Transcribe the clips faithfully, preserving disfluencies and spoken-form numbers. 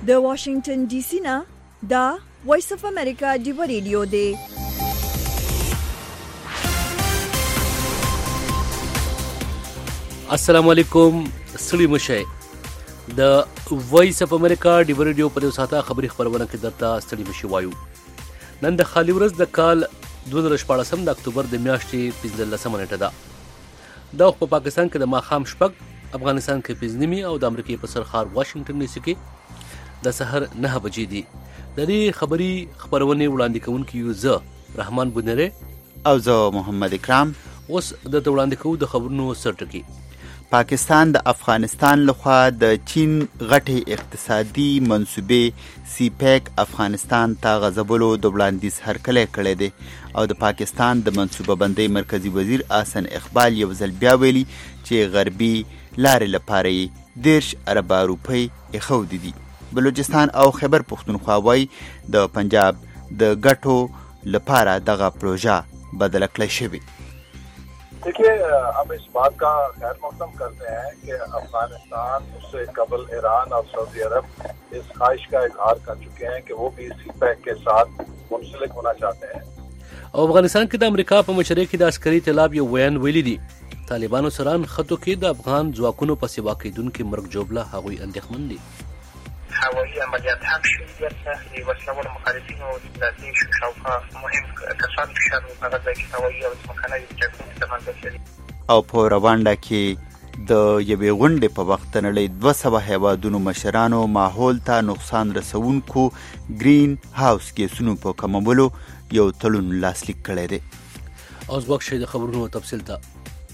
د واشنگټن ډي سي نه دا وایس اف امریکا ډیو ریډیو دی. السلام علیکم. ستړي مشه د وایس اف امریکا ډیو ریډیو په دې ساته خبري خبرونه کې درته ستړي مشه وایو. نن د خالي ورځ د کال دوه زره شپاړسم د اکتوبر د میاشتې پنځلسمه نیټه ده. دا په پاکستان کې د ماښام شپږ، افغانستان کې پنځه نیمې او د امریکې په سرخار واشنگټن ډي سي کې د سحر نه بجې دي. د دې خبري خبرونه وړاندې کوونکي یو زه رحمان بنيره او زه محمد اکرام. اوس د وړاندې کوو د خبرونو سرټکی. پاکستان د افغانستان لخوا د چین غټې اقتصادي منصوبې سی پیک افغانستان ته غځولو د وړاندیز هرکلی کړی دی او د پاکستان د منصوبه بندۍ مرکزی وزیر احسن اقبال یو ځل بیا ویلي چې غربي لارې لپاره یې دېرش اربه روپۍ ایښودي دي. بلوچستان او خیبر پختونخوا وایي د پنجاب د ګټو لپاره دغه پروژه بدله کړی شوې. देखिए, हम इस बात का खैर मकदम करते हैं कि अफगानिस्तान उससे कबल ईरान और सऊदी अरब इस ख्वाहिश का इजहार कर चुके हैं कि वो भी सी पैक के साथ मुंसलिक होना चाहते हैं. افغانستان کې د امریکا په مشرۍ کې د عسکري طلاب یو ویان ویلي دي طالبانو سران خطو کې د افغان ځواکونو په سیوا کېدونکي مرګ جوړله هغوی اندېښمن دي. هوایي عملیات هم شوي دلته د وسلهوالو مخالفینو د دې شاوخوا مهم کسان فشار هغه ځای کې هوایي او ځمکنۍ جګړې ترمنځ لري. او په روانډا کې د یوې غونډې په وخت د نړۍ دوه سوه هیوادونو مشرانو ماحول ته نقصان رسونکو ګرین هاوس ګیسونو په کمولو یو تړون لاسلیک کړی دی. اوس وخت شي د خبرونو تفصیل ته.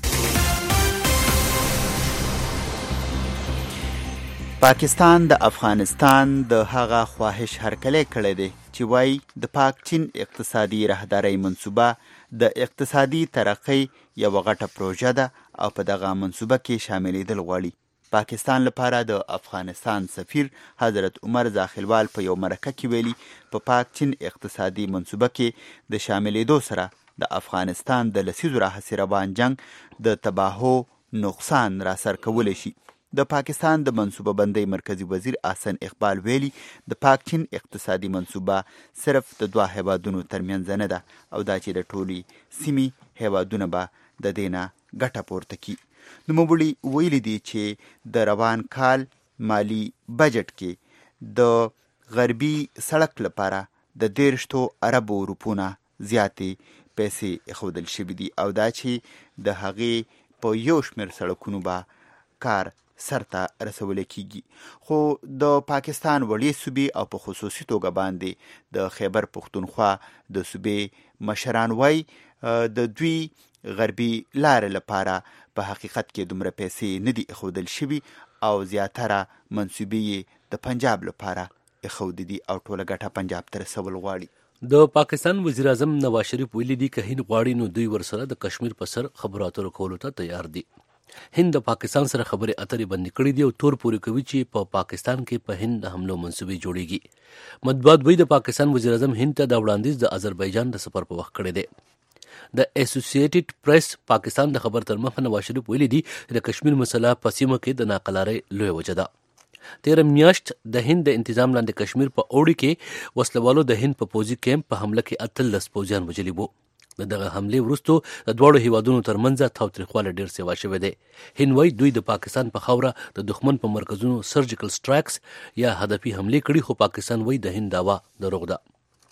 پاکستان د افغانستان د هغه خواهش هرکلی کړی دی چې وایي د پاک چین اقتصادي راهدارۍ منصوبه د اقتصادي ترقۍ یوه غټه پروژه ده او په دغه منصوبه کې شاملېدل غواړي. پاکستان لپاره د افغانستان سفیر حضرت عمر زاخیلوال په یو مرکه کې ویلي په پا پاک چین اقتصادي منصوبه کې د شاملېدو سره د افغانستان د لسیزو راهیسې روان جنګ د تباهو نقصان راسر کولی شي. د پاکستان د منصوبه بندۍ مرکزی وزیر احسن اقبال ویلي د پاک چین اقتصادي منصوبه صرف د دوه هیوادونو ترمنځ نه ده او دا چې د ټولي سیمې هیوادونه به د دې نه ګټه پورته کړي. نوموړي ویلي دي چې د روان کال مالی بجټ کې د غربي سړک لپاره د دېرشتو اربو روپونه زیاتې پیسې ایښودل شوي دي او دا چې د هغې په یو شمېر سړکونو به کار سرته رسولی کیږي. خو د پاکستان وړې صوبې او په خصوصي توګه باندې د خیبر پختونخوا د صوبې مشران وایي د دوی غربي لارې لپاره په حقیقت کې دومره پیسې نه دي ایښودل شوي او زیاتره منصوبې د پنجاب لپاره ایښودي دي او ټوله ګټه پنجاب ته رسول غواړي. د پاکستان وزیر اعظم نواز شریف ویلي دي که هند غواړي نو دوی ورسره د کشمیر په سر خبرو اترو کولو ته تیار دي. هند د پاکستان سره خبرې اترې بندي کړې دي او تور پورې کوي چې په پا پاکستان کې په هند د حملو منصوبې جوړیږي. مطبوعات وایي د پاکستان وزیر اعظم هند ته د وړاندیز د آذربایجان د سفر په وخت کړی دی. د اسوسییټډ پریس پاکستان د خبر تر مخه نواز شریف ویلي دي چې د کشمیر مسله په سیمه کې د ناقلارۍ لویه وجه ده. تیره میاشت د هند د انتظام لاندې کشمیر په اوړي کې وسلوالو د هند په پوځي کیمپ په حمله کې اتلس پوځیان وژلي وو. د دغه حملې وروستو د دواړو هیوادونو ترمنځ تاوتریخوالی ډېر سیوا شوی دی. هند وایي دوی د پاکستان په خاوره د دښمن په مرکزونو سرجیکل سټرایکس یا هدفي حملې کړي خو پاکستان وایي د هند دعوا دروغ ده.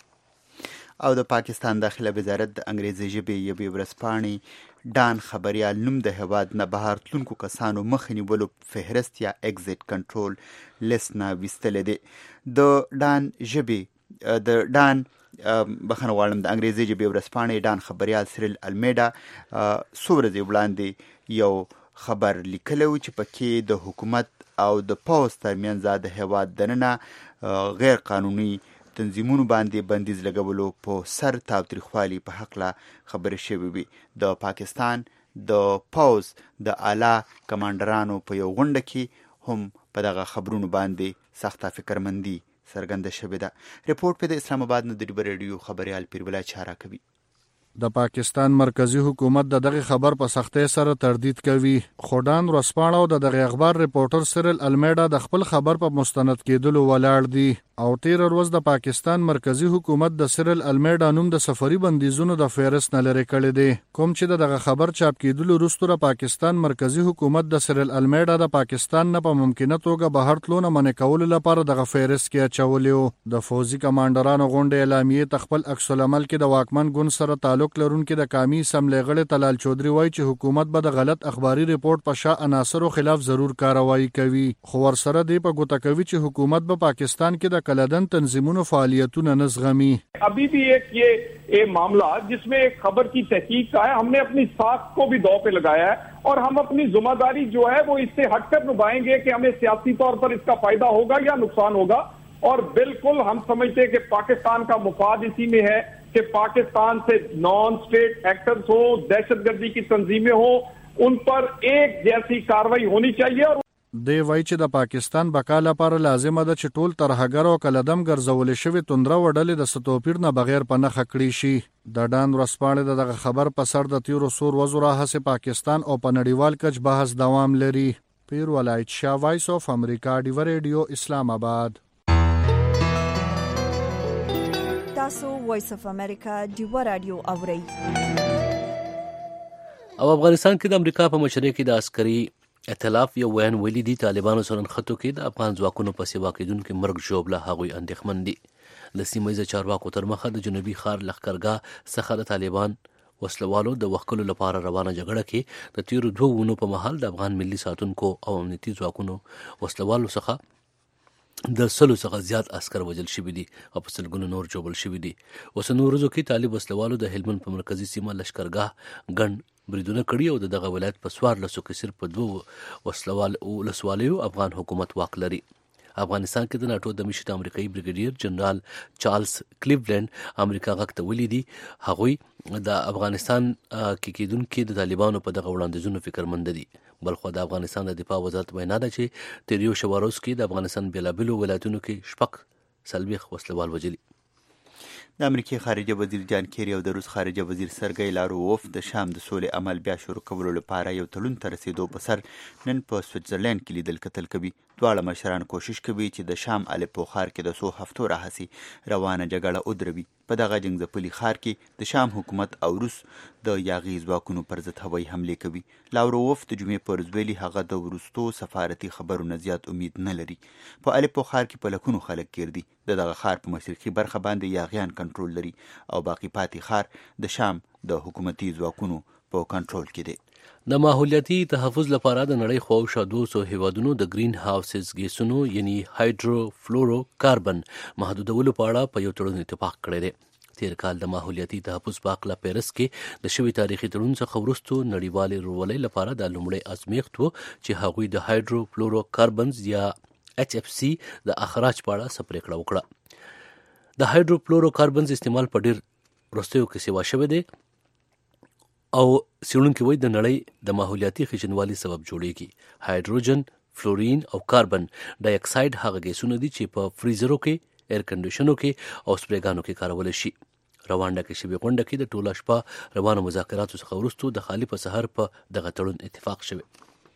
او د پاکستان داخله وزارت د انګریزي ژبې یوې ورځپاڼې ډان خبریال نوم د هیواد نه بهر تلونکو کسانو مخه نیولو فهرست یا اگزیټ کنټرول لیست نه ویستلی دی. د ډان ژبې د ډان بخښنه غواړم د انګریزي ژبې ورځپاڼې ډان خبریال سیریل المیډا څو ورځې وړاندې یو خبر لیکلی و چې پکې د حکومت او د پوځ ترمنځ د هیواد دننه غیر قانوني تنظیمونو باندې بندیز لګولو په سر تاوتریخوالي په هکله خبرې شوې وي. د پاکستان د پوځ د اعلی کمانډرانو په یو غونډه کې هم په دغه خبرونو باندې سخته فکرمندي څرګنده شوې ده. رپورټ په د اسلام آباد نه د ډیو ریډیو خبریال پیربلا چاره کوي. د پاکستان مرکزی حکومت د دغه خبر په سختۍ سره تردید کوي. خو ډان ورسپاڼه او د دغه اخبار ریپورټر سیرل المیډا د خپل خبر په مستند کېدلو ولاړ دي او تیر ورځ د پاکستان مرکزی حکومت د سیرل المیډا نوم د سفري بندیزونو د فهرست نه لرې کړی دی. کوم چې دغه خبر چاپ کېدلو وروسته د پاکستان مرکزی حکومت د سیرل المیډا د پاکستان نه په ممکنه توګه بهر تلو نه منع کولو لپاره دغه فهرست کې اچولی و. د فوزي کمانډرانو غونډې اعلامیې ته خپل عکس العمل کې د واکمن ګوند سره تعلق لرونکي د قومي اسمبلۍ غړي طلال چودري وایي چې حکومت به د غلط اخباري ریپورت په شا عناصرو خلاف ضرور کاروایی کوي. خو ورسره دی په ګوته کوي چې حکومت به پاکستان کې د کلدن تنظیمونو فعالیتونه نه زغمي. अभी भी एक ये ये मामला जिसमें एक खबर की तहकीक का है, हमने अपनी साख को भी दांव पे लगाया है और हम अपनी जिम्मेदारी जो है वो इससे हटकर निभाएंगे कि हमें सियासी तौर पर इसका फायदा होगा या नुकसान होगा. और बिल्कुल हम समझते हैं कि पाकिस्तान का मुफाद इसी में है कि पाकिस्तान से नॉन स्टेट एक्टर्स हो, दहशतगर्दी की तंजीमें हो, उन पर एक जैसी कार्रवाई होनी चाहिए. और دی وایي چې د پاکستان بقا لپاره لازمه ده چې ټول ترهګر او کلدم ګرځولې شوي توندره وډلې د ستوپیر نه بغیر په نښه کړي شي. د ډان ورسپاڼې د دغه خبر په سر د تیرو څو ورځو راهیسې پاکستان او په نړیوال کچ بحث دوام لري. پیر ولایت شاه، وایس اف امریکا، ډیوه ریډیو، اسلام آباد. تاسو وایس اف امریکا ډیوه رادیو اورئ. او افغانستان کې د امریکا په مشرۍ کې د عسکري ائتلاف یو وین ویلي دي طالبانو سره نښتو کې د افغان ځواکونو په سیوا کېدونکي مرګ ژوبله هغوی اندېښمن دي. له سیمه ییزو چارواکو تر مخه د جنوبي ښار لښکرګاه څخه د طالبان وسلوالو د وښکلو لپاره روانه جګړه کې د تیرو دوه اونو په مهال د افغان ملي ساتونکو او امنیتي ځواکونو وسلوالو څخه د سلو څخه زیات عسکر وژل شوي دي او په سلګونو نور ژوبل شوي دي. اوسنیو ورځو کې طالب وسلوالو د هلمند په مرکزي سیمه لښکرګاه ګڼ بریدونه کړي او د دغه ولایت په څوارلسو کې صرف په دوو وسلوال ولسوالیو افغان حکومت واک لري. افغانستان کې د ناټو د مشر امریکایي بریګیډیر جنرال چارلز کلیولینډ امریکا غږ ته ویلي دي هغوی د افغانستان کې کېدونکي د طالبانو په دغه وړاندیزونو فکرمند دي. بلخو د افغانستان د دفاع وزارت وینا ده چې تیر یو شپه وروسته کې د افغانستان بیلابیلو ولایتونو کې شپږ څلوېښت وسلوال وژلي. د امریکای خارجه وزیر جان کیری او د روس خارجه وزیر سرګی لارووف د شام د سولې عمل بیا شروع کولو لپاره یو تړون ته رسیدو په سر نن په سویټزرلینډ کې لیدل کتل کوي. دواړه مشران کوشش کوي چې د شام الپو ښار کې د څو هفتو راهیسې روانه جګړه ودروي. په دغه جنګ ځپلي ښار کې د شام حکومت او روس د یاغي ځواکونو پر ضد هوایي حملې کوي. لاورووف د جمعې په ورځ ویلي هغه د وروستو سفارتي خبرو نه زیات امید نه لري. په الپو ښار کې په لکونو خلک ګیر دي. د دغه ښار په مشرقي برخه باندې یاغیان کنټرول لري او باقي پاتې ښار د شام د حکومتي ځواکونو په کنټرول کې دی. د ماحولیاتي تحفظ لپاره د نړۍ خواوشا دوه سوه هیوادونو د ګرین هاوسز ګیسونو یعنی هایدرو فلورو کاربن محدودولو په اړه په یو تړون اتفاق کړی دی. تیر کال د ماحولیاتي تحفظ په هکله پیرس کې د شوي تاریخي تړون څخه وروسته نړیوالې ورورولۍ لپاره د لومړی ازمېښت و چې هغوی د هایدرو فلورو کاربنز یا ایچ اف سی د اخراج په اړه څه پرېکړه وکړه. د هایدرو فلورو کاربنز استعمال په ډیر وروستیو کې سیوا شوی دی او څېړونکي وایي د نړۍ د ماحولیاتي خشنوالي سبب جوړیږي. هایدروجن، فلورین او کاربن ډای اکساید هغه ګیسونه دي چې په فریزرو کې، ایر کنډیشنو کې او سپریګانو کې کارول شي. روانډا کې شوې غونډه کې د ټوله شپه روانو مذاکراتو څخه وروسته د خالي په سحر په دغه تړون اتفاق شوی.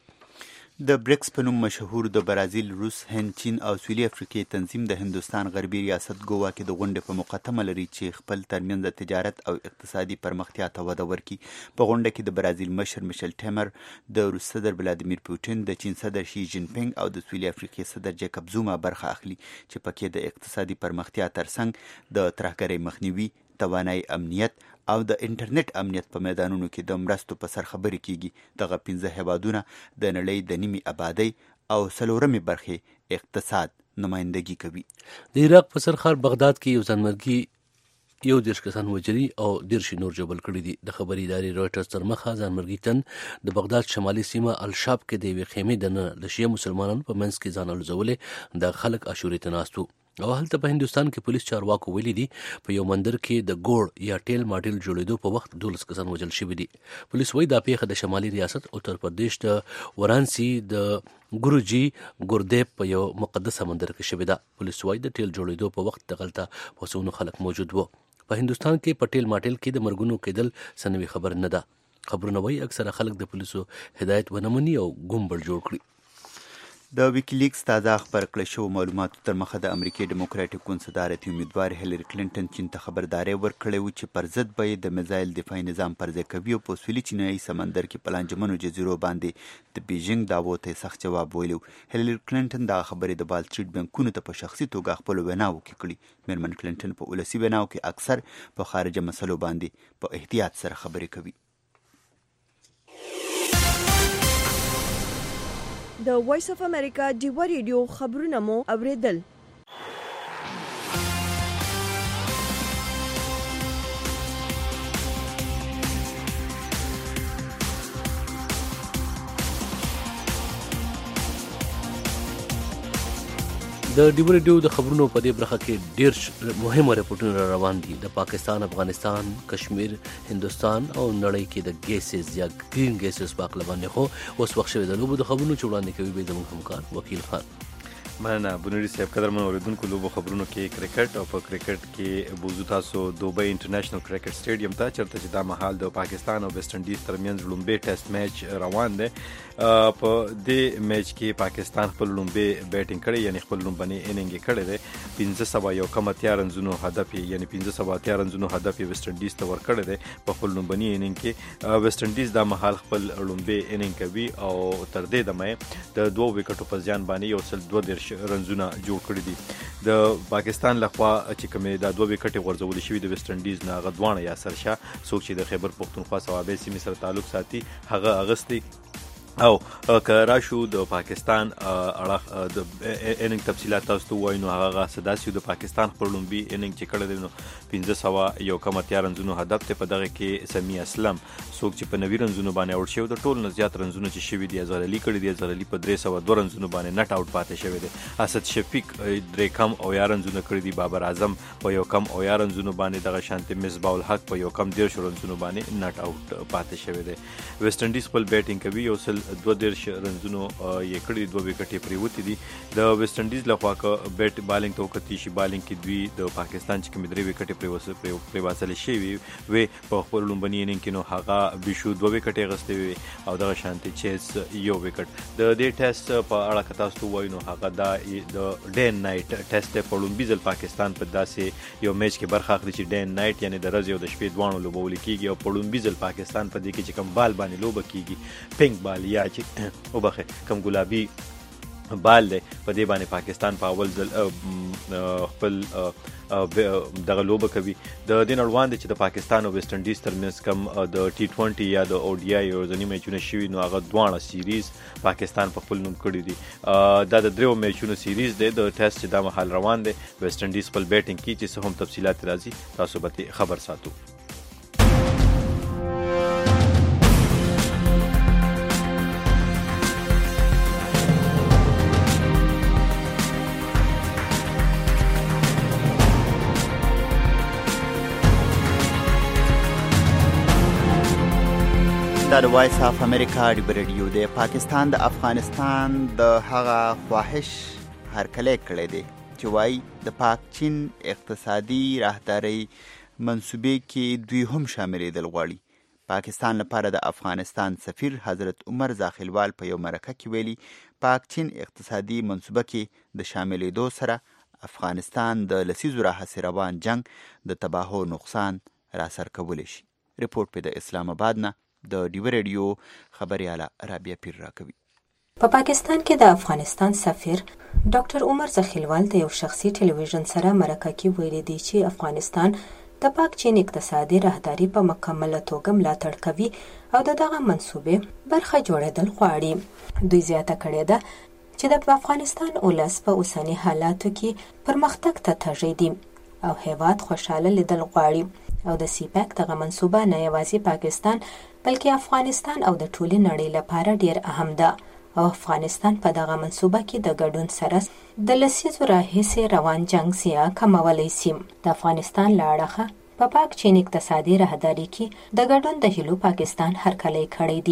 د بریکس په نوم مشهور د برازیل، روس، هند، چین او سویلي افریقې تنظیم د هندوستان غربي ریاست ګوا کې د غونډې په موقع تمه لري چې خپل ترمنځ د تجارت او اقتصادي پرمختیا ته وده ورکړي. په غونډه کې د برازیل مشر میشل ټیمر، د روس صدر ولادیمیر پوټین، د چین صدر شي جین پینګ او د سویلي افریقې صدر جیکب زوما برخه اخلي چې پکې د اقتصادي پرمختیا ترڅنګ د ترهګرۍ مخنیوي، توانایي امنیت او د انټرنیټ امنیت په میدانونو کې د مرستو په سر خبرې کیږي. دغه پنځه هیوادونه د نړۍ د نیمې آبادۍ او څلورمې برخې اقتصاد نمایندګي کوي. د عراق په سرخار بغداد کې یو ځانمرګي یو دېرش کسان وژلي او دېرش نور ژوبل کړي دي. د خبري ادارې رویټرز تر مخه ځانمرګي تن د بغداد شمالي سیمه الشاب کې د یوې خیمې دننه د شیعه مسلمانانو په منځ کې ځان الوزولې د خلک عاشورې ته ناست وو. او هلته په هندوستان کې پولیس چارواکو ویلي دي په یو مندر کې د ګوړ یا ټیل ماډل جوړېدو په وخت دولس کسان وژل شوي دي. پولیس وایي دا پیښه د شمالي ریاست اتر پردیش د ورانسي د ګوروجي ګوردیپ په یو مقدس مندر کې شوې ده. پولیس وایي د ټیل جوړېدو په وخت دغلته پسونو خلک موجود وو. په هندستان کې پټیل ماټیل کې د مرګونو کېدل سنوي خبر نه ده. خبرونه وایي اکثره خلک د پولیسو هدایت ونه مني او ګومبړ جوړ کړي. د ویکیلیکس تازه خبر کړل شو معلوماتو تر مخه د امریکای ډیموکراټیک ګوند صدارتي امیدوار هیلری کلینټن چین ته خبرداری ورکړی و چې پر ضد به یې د میزایل دفاعي نظام پرځای کوي او په سویلي چینایي سمندر کې په لانجمنو جزیرو باندې د بیجینګ دعوو ته سخت جواب ویلی و. هیلری کلینټن دغه خبرې د وال سټریټ بینکونو ته په شخصي توګه خپلو ویناوو کې کړي. میرمن کلینټن په ولسي ویناو کې اکثر په خارجه مسلو باندې په احتیاط سره خبرې کوي. د وایس اف امریکا ډیوا ریډیو خبرونه مو اوریدل. د ډیوا ریډیو د خبرونو په دې برخه کې ډیر مهمه رپورټونه روان دي. د پاکستان، افغانستان، کشمیر، هندوستان او نړۍ کې د ګیسز یا ګرین ګیسز په اړه باندې خو اوس وخت شوی د لوبو د خبرونو چې وړاندې کوي به زموږ همکار وکیل خان. مننه بنوري صاحب. قدرمن اوریدونکو، لوبو خبرونو کې کرکټ او په کرکټ کې بوزو تاسو دوبۍ انټرنیشنل کرکټ سټیډیم ته چرته چې دا مهال د پاکستان او ویسټ انډیز ترمنځ لومبي ټیسټ میچ روان دی. په دې میچ کې پاکستان خپل لومبي بیټینګ کړی، یعنی خپل لومبني اننګ کړی دی. پنځه سوه یو کم اتیا رنزونو هدف یعنی پنځه سوه اتیا رنزونو هدف ویسټ انډیز ته ورکړی دی په خپل لومبني اننګ کې. ویسټ انډیز دا مهال خپل لومبي اننګ کوي او تر دې دمه د دوه وکټو په ځان باندې یو سل دوه دېرش رنزونه جوړ کړی دي. د پاکستان لخوا چې کومې دا دوه وکټې غورځول شوي د ویسټ انډیز نه هغه دواړه یاسر شاه څوک چې د خیبر پښتونخوا صوابۍ سیمې سره تعلق ساتي هغه اغستی. او که راشو د پاکستان اړه د اننګ تفصیلات تاسو ته وایو نو هغه سداسیو د پاکستان خپل لومبي اننګ چې کړی دی نو پنځه سوه یو کم اتیا رنزونو هدف ته. په دغه کې سمی اسلم څوک چې په نوي رنزونو باندې آوټ شوی د ټول نه زیات رنزونو چې شوي دي اظهر علي کړي دي. اظهر علي په درې سوه دوه رنزونو باندې نټ آوټ پاتې شوی دی. اسد شفیق درې کم او یا رنزونه کړي دي. بابر اعظم په یو کم او یا رنزونو باندې دغه شانتي مصباح الحق په یو کم دېرش رنزونو باندې نټ آوټ پاتې شوی دی. ویسټ انډیز خپل بیټینګ کوي، یو سل دوه دېرش رنزونو یې کړي، دوه وکټې پرېوتې دي. د ویسټ انډیز لخوا که بیټ بالینګ ته وکتي شي، بالینګ کې دوی د پاکستان چې کومې درې وکټې پرېوتلې شوي وې په خپل لومبني اننګ کې نو هغه بیشو دوه وکټې اخیستې وې او دغه شانتي چیز یو وکټ. د دې ټیسټ په اړه که تاسو ته ووایو نو هغه دا د ډے نایټ ټیسټ دی. په لومبي ځل پاکستان په داسې یو میچ کې برخه اخلي چې ډے نایټ یعنی د ورځې او د شپې دواړو لوبول کېږي. او په لومبي ځل پاکستان په دې کې چې کوم بال باندې لوبه کېږي پینک بال یا چې وبخه کم ګلابي بال دی، په دې باندې پاکستان په اول ځل خپل دغه لوبه کوي. د دې نړوان دی چې د پاکستان او ویسټ انډیز ترمنځ کم د ټي ټوینټي یا د او ډي آی ورځني میچونه شوي نو هغه دواړه سیریز پاکستان په خپل نوم کړي دي. دا د دریو میچونو سیریز دی. د ټیسټ چې دا مهال روان دی ویسټ انډیز خپل بیټینګ کوي چې څه هم تفصیلات راځي تاسو به خبر ساتو. دا د وایس اف امریکا ډیوا ریډیو دی. پاکستان د افغانستان د هغه خواهش هرکلی کړی دی چې وایي د پاک چین اقتصادي راهدارۍ منصوبې کې دوی هم شاملېدل غواړي. پاکستان لپاره د افغانستان سفیر حضرت عمر زاخیلوال په یو مرکه کې ویلي پاک چین اقتصادي منصوبه کې د شاملېدو سره افغانستان د لسیزو راهیسې روان جنگ د تباهو نقصان راسر کولی شي. رپورټ په د اسلام آباد نه د ډیوا ریډیو خبرياله رابعه پیر راکوي. په پا پاکستان کې د افغانستان سفیر ډاکټر عمر زخیلوال د یو شخصي ټلویزیون سره مرکه کې ویلي دی چې افغانستان د پاک چین اقتصادي راهداري په مکمله توګه ملاتړ کوي او د دغه منصوبې برخه جوړېدل غواړي. دوی زیاته کړې ده چې د افغانستان ولس په اوسني حالاتو کې پرمختګ ته تږی دي او هیواد خوشاله لیدل غواړي او د سی پیک دغه منصوبه نه یوازې پاکستان بلکې افغانستان او د ټولې نړۍ لپاره ډیر اهم ده او افغانستان په دغه منصوبه کې د ګډون سره د لسیزو راهیسې روان جنگ سیاه کمولی سي. د افغانستان له اړخه په پاک چین اقتصادي راهداري کې د ګډون د هیلو پاکستان هرکلی کړی دی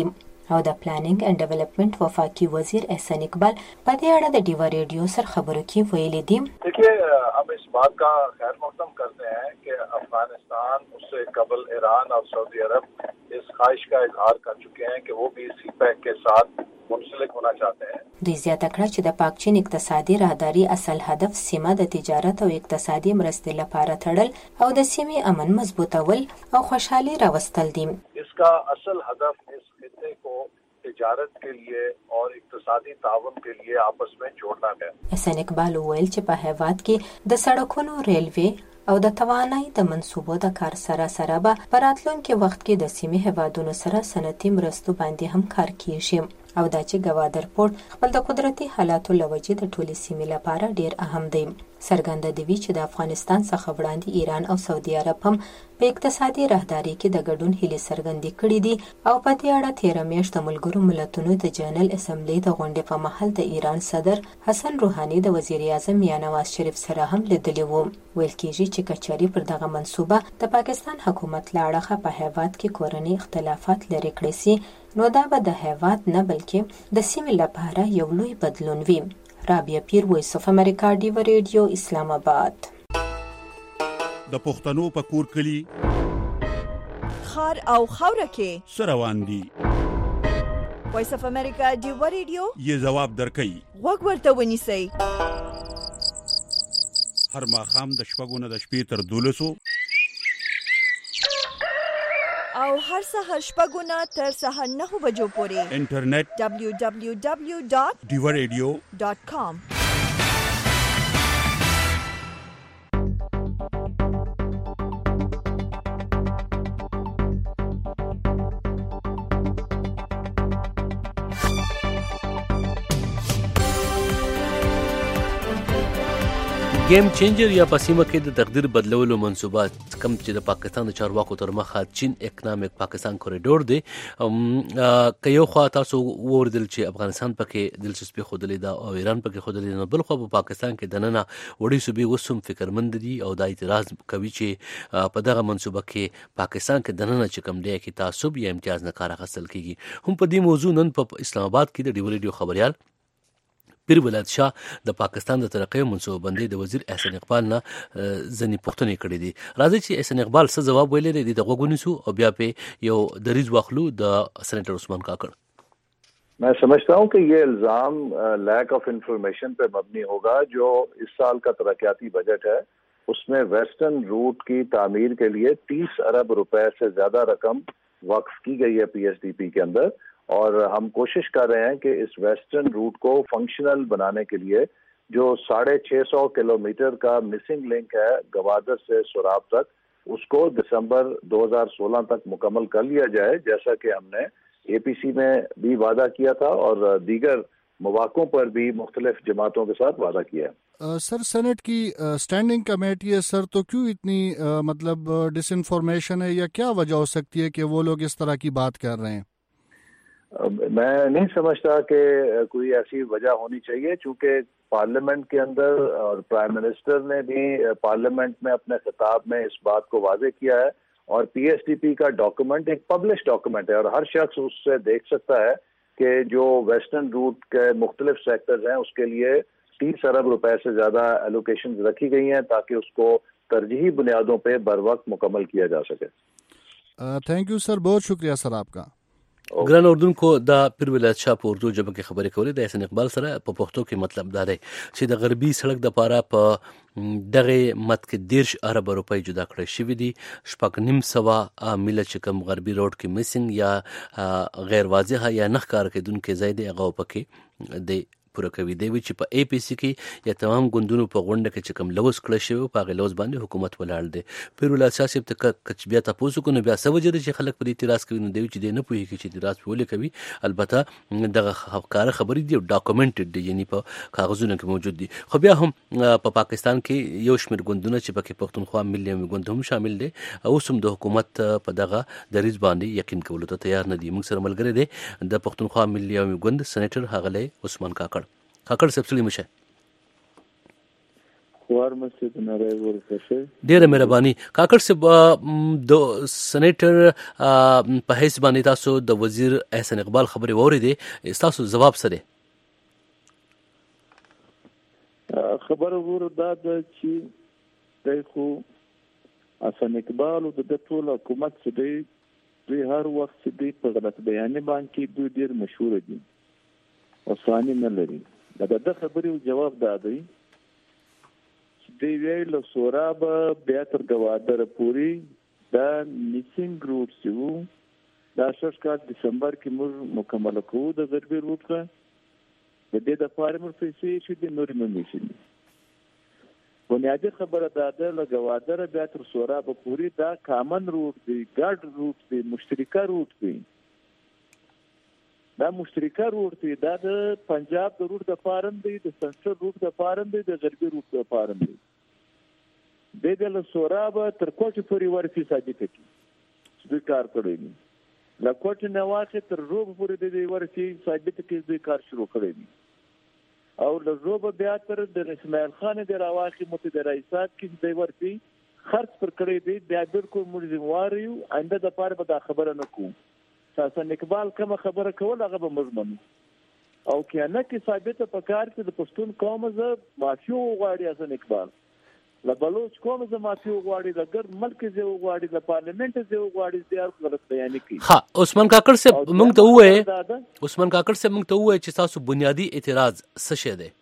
او د پلانینګ اینڈ ډیولپمنٹ وفاقي وزیر احسان اقبال په دې اړه د ډیوا ریډیو سره خبرو کې ویلي دي. देखिए हम इस बात का खैर मकदम करते हैं कि अफगानिस्तान उससे कबल ईरान और सऊदी अरब इस ख्वाहिश का इजहार कर चुके हैं कि वो भी सी पैक के साथ منسلک होना चाहते हैं. دوی زیاته کړه چې د پاک چین اقتصادي راهداري اصل هدف سیمه د تجارت او اقتصادي مرستې لپاره تړل او د سیمې امن مضبوطول او خوشحالي راوستل دي. इसका असल हदफ इस खित्ते को تجارت के लिए और اقتصادی تعاون के लिए आपस में जोड़ना है. احسان اقبال ویل چې په هیواد کې د سړکونو، ریلوي او د توانایي د منصوبو د کار سره سره به په راتلونکي وخت کې د سیمې هیوادونو سره صنعتي مرستو باندې هم کار کیږي او دا چې ګوادر پورت خپل د قدرتي حالاتو له وجې د ټولې سیمې لپاره ډیر اهم دی. څرګنده دی چې د افغانستان څخه وړاندې ایران او سعودي عرب هم په اقتصادي راهداري کې د ګډون هیلې څرګندې کړې دي او په دې اړه تېره میاشت د ملګرو ملتونو د جنرال اسمبلی د غونډې په مهال د ایران صدر حسن روحاني د وزیر اعظم یا نواز شریف سره هم لیدلي وو. ویل کېږي چې کچاري پر دغه منصوبه د پاکستان حکومت له اړخه په هیواد کې کورني اختلافات لرې کړي سي نو دا به د هیواد نه بلکې د سیمې لپاره یو لوی بدلون وي. رابعه پیر، وایس اف امریکا، ډیوا ریډیو، اسلام آباد. د پښتنو په کور کلی خار او خاوره کې سروان دي. وایس اف امریکا ډیوا ریډیو یې جواب درکړي. وګ ورته ونیسئ. هر ماښام د شپږو نه د شپې تر دولسو او هر سهار شپږو نه تر سهار نهو بجو پورې انټرنیټ دبلیو دبلیو دبلیو ډاٹ ډیوا ریډیو ډاٹ کام. گیم چینجر یا پسیمه کې د تقدیر بدلولو منصوبات کم چې د پاکستان د چارواکو تر مخه چین اکنامک پاکستان کوریډور دی. که یو خوا تاسو وردل چې افغانستان پکې دلچسپي خوده ده او ایران پکې خوده ده، بل خو په پاکستان کې دننه وړي صوبې وسوم فکرمند دي او دا اعتراض کوي چې په دغه منصوبه کې پاکستان کې دننه چې کم دی کې تعصب یا امتیاز نه کار اخیستل کیږي. هم په دې موضوع نن په اسلام آباد کې د ډیوا ریډیو خبريال پیر ولایت شاه د پاکستان د ترقۍ منصوبه بندۍ د وزیر احسان اقبال نه ځنې پوښتنې کړې دي. راځي چې احسان اقبال څه ځواب ویلی دی د غوږ ونیسو او بیا په یو دریځ واخلو د سینیټر عثمان کاکړ. मैं समझता हूँ कि ये इल्ज़ाम लैक ऑफ इंफॉर्मेशन पे मबनी होगा. जो इस साल का तरक्याती बजट है उसमें वेस्टर्न रूट की तामीर के लिए तीस अरब रुपए से ज्यादा रकम वक्फ की गई है पीएसडीपी के अंदर और हम कोशिश कर रहे हैं कि इस वेस्टर्न रूट को फंक्शनल बनाने के लिए जो साढ़े छः सौ किलोमीटर का मिसिंग लिंक है गवादर से सोराब तक, उसको दिसंबर दो हज़ार सोलह तक मुकम्मल कर लिया जाए, जैसा कि हमने एपीसी में भी वादा किया था और दीगर मौक़ों पर भी मुख्तलिफ जमातों के साथ वादा किया है. आ, सर सेनेट की स्टैंडिंग कमेटी है सर, तो क्यों इतनी आ, मतलब डिसइंफॉर्मेशन है या क्या वजह हो सकती है कि वो लोग इस तरह की बात कर रहे हैं? मैं नहीं समझता कि कोई ऐसी वजह होनी चाहिए, चूंकि पार्लियामेंट के अंदर और प्राइम मिनिस्टर ने भी पार्लियामेंट में अपने खिताब में इस बात को वाजे किया है और पीएसडीपी का डॉक्यूमेंट एक पब्लिश डॉक्यूमेंट है और हर शख्स उससे देख सकता है कि जो वेस्टर्न रूट के मुख्तलिफ सेक्टर्स हैं उसके लिए तीस अरब रुपए से ज्यादा एलोकेशन रखी गई हैं ताकि उसको तरजीही बुनियादों पर बर वक्त मुकम्मल किया जा सके. थैंक यू सर, बहुत शुक्रिया सर आपका. ګران اردوونکو د پیر ولایت شاه په اردو ژبه کې خبرې کولې د احسان اقبال سره په پښتو کې مطلب دا دی چې د غربي سړک د پاره په دغه مت کې دیرش ارب روپۍ جدا کړې شوې دي. شپږ نیم سوه عامله چې کوم غربي روډ کې میسنګ یا غیر واضحه یا نه ښکار کېدونکې ځای دی هغه پکې د پوره کوي. دی وی چې په ای پی سی کې یا تمام ګوندونو په غونډه کې چې کوم لوز کړی شوی په هغه لوز باندې حکومت ولاړ دی. پیر ولایت شاه صاحب ته کچ بیا تاسو کو نو بیا څه وجه چې خلک په اعتراض کوي نو دی چې دی نه پوهیږي چې اعتراض ولې کوي. البته دغه کار خبرې دی ډاکومنټډ دی یعنی په کاغذونو کې موجود دي. خو بیا هم په پاکستان کې یو شمېر ګوندونه چې پکې پښتونخوا ملي ګوند هم شامل دي او هم د حکومت په دغه دریځ باندې یقین کولو ته تیار نه دي. موږ سره ملګری دی د پښتونخوا ملي ګوند سېنیټر هغه عثمان کاکړ. کاکړ صاحب سلیم شه. خوار مسجد نری ورکشه. ډیره مهرباني کاکړ صاحب د سېنیټر په حیث باندې تاسو د وزیر احسان اقبال خبرې واورېدې تاسو جواب څه دی؟ خبره ورو دا ده چې دی خو احسان اقبال او د ټول حکومت چې دی دوی هر وخت چې دی په غلط بیانې باندې دوی ډیر مشهور دي او ثاني نه لري. دا د خبرې جواب دا دی چې دی ویل سوراب بیا تر گوادر پوری دا میسینګ روټ چې دا شش کال دسمبر کې موږ مکمل کوو د غربي روټ کا د دې د فارمر پیسې چې د نور نه نشي. بنیادی خبره دا ده له گوادر بیا تر سوراب پوری دا کامن روټ دی ګډ روټ دی مشترکه روټ دی. دا مشترکه روټ دی دا د پنجاب د روټ د فارم دی د سنټرل روټ د فارم دی د غربي روټ د فارم دی. د دې له سوراب تر کوټ پورې ورسي ثابت کی چې دوی کار کړی دي. له کوټ نه واخې تر روب پورې د دې ورسي ثابت کی دوی کار شروع کړی دي. او له روب بیا تر د اسماعیل خان د راواخې متدرایسات کې دوی ورسي خرڅ پر کړی دی. بیا بالکل موږ ذمہوار یو آینده د پاره به دا خبره نه کوو. احسان اقبال کومه خبره کول هغه به موږ منو او کینه کې ثابته پکار چې د پښتون قوم زه معافي وغواړي. احسان اقبال له بلوچ قوم زه معافي وغواړي د ګرد ملک زه وغواړي د پارلیمنت زه وغواړي د هر غلط بیان کوي. ها عثمان کاکړ صاحب موږ ته وایي عثمان کاکړ صاحب موږ ته وایي چې تاسو بنیادی اعتراض څه شی دی؟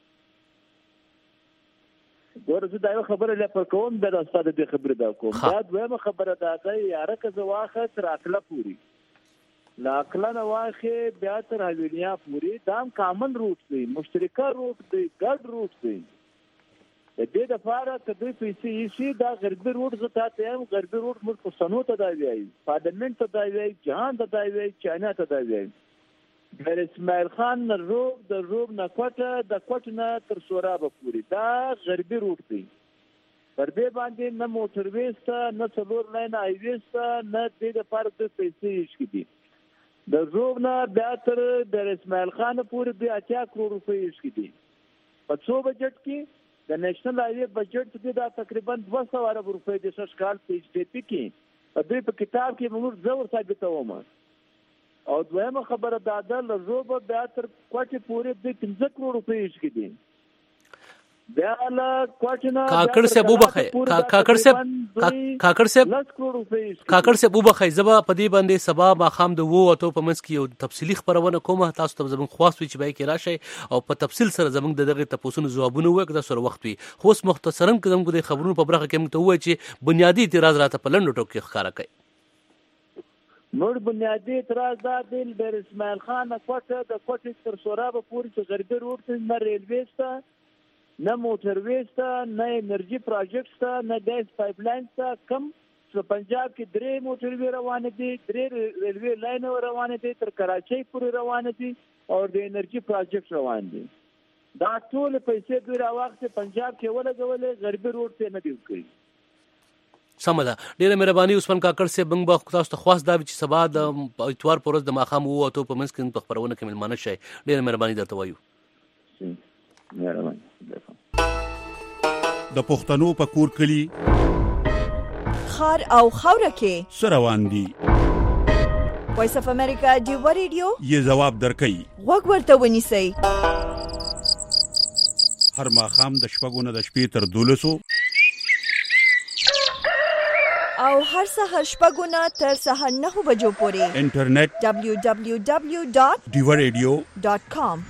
ورته دا یو خبره لا پر کوم د استاد د خبره دا کوم دا دویمه خبره دا ده یاره که زه واخه تر اکله پوری لا اکلن واخه بیا تر حویلیا پوری دام کامن روټ دی مشترکه روټ دی ګډ روټ دی. د دې لپاره کدی پیسې شي دا غربي روټ زته ته هم غربي روټ موږ پښتنو ته دا وایي پارلیمنت ته دا وایي جهان ته دا وایي چاینا ته دا وایي. د اسماعیل خان نه روب د روب نه کوټه د کوټ نه تر سوراب پوری دا غربي روټ دی. پر دې باندې نه موټر وېسته نه څلور لاین هایویسته نه دې لپاره د پیسې شي دي. د روب نه بیا تر د اسماعیل خان پورې بیا اتیا کروڑ روپۍ شي دي. په څو بجټ کې د نېشنل هایوی بجټ کې دا تقریبا دوه سوه ارب روپۍ د شش کال په ایچ ډي پی کې په دې په کتاب کې موږ زور ثابتوم. او دویمه خبره دا ده له روب بیا تر کوټې پورې د پنځه کروڑ روپۍ شي دي. بیا له کوټې نه کاکړ صاحب وبخښئ کاکړ صاحب کاکړ صاحب کاکړ صاحب وبخښئ زه به په دې باندې سبا ماښام د اوو اتو په منځ کې یو تفصیلي خپرونه کوم تاسو ته زموږ خواست وي چې به کې راشئ او په تفصیل سره زموږ د دغه تپوسونو ځوابونه ووایو که تاسو وخت وي. خو اوس مختصراً که زموږ د خبرونو په برخه کې موږ ته ووایي چې بنیادي اعتراض راته په لنډو ټکو کې ښکاره کړئ. نور بنیادی اعتراض دا دی د اسماعیل خان کوټه د کوټې تر سوراب پورې چې غربي روټ نه ریلوی شته نه موټر وېسته نه انرژي پروجیکټ شته نه ګیس پایپ لاین شته. کم چې پنجاب کې درې موټر وې روانې دي درې ریلوی لاین روانې دي تر کراچۍ پورې روانې دي او د انرژي پروجیکټ روان دي. دا ټول پیسې دوی راواخته پنجاب کې ولګولې غربي روټ ته نه دی کړی. سمه ده ډیره مهرباني عثمان کاکړ صاحب موږ به تاسو ته خواست دا چې سبا د اتوار پر ورځ د ماښام اوو اتو په منځ کې په خپرونه کې مېلمانه شئ. ډیره مهرباني درته وایو. د پښتنو په کور کلی خار او خاوره کې سره روان دي. وایس اف امریکا ډیو ریډیو یې جواب درکړي وګ ورته ونیسئ. هر ماښام د شپږو نه د شپې تر دولسو او هر سهار شپږو نه تر سهار نهو بجو پورې انټرنیټ دبلیو دبلیو دبلیو ډاٹ ډیو ریډیو ډاٹ کام.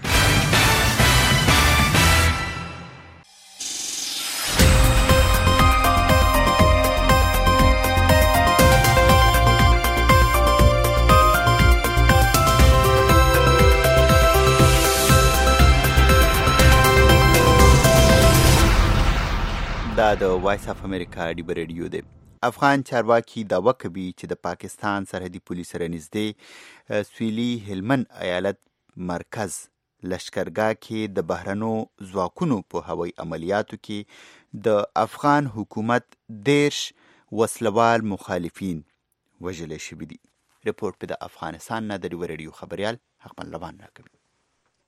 دا د وایس اف امریکا ډیو ریډیو دی. افغان چارواکي دعوه کوي چې د پاکستان سرحدي پولیس سره نږدې سویلي هلمند ایالت مرکز لشکرګاه کې د بهرنو ځواکونو په هوایي عملیاتو کې د افغان حکومت دیرش وسلوال مخالفین وژل شوي دي. رپورټ په د افغانستان نه د ډیو ریډیو خبريال حقمن لوان راکوي.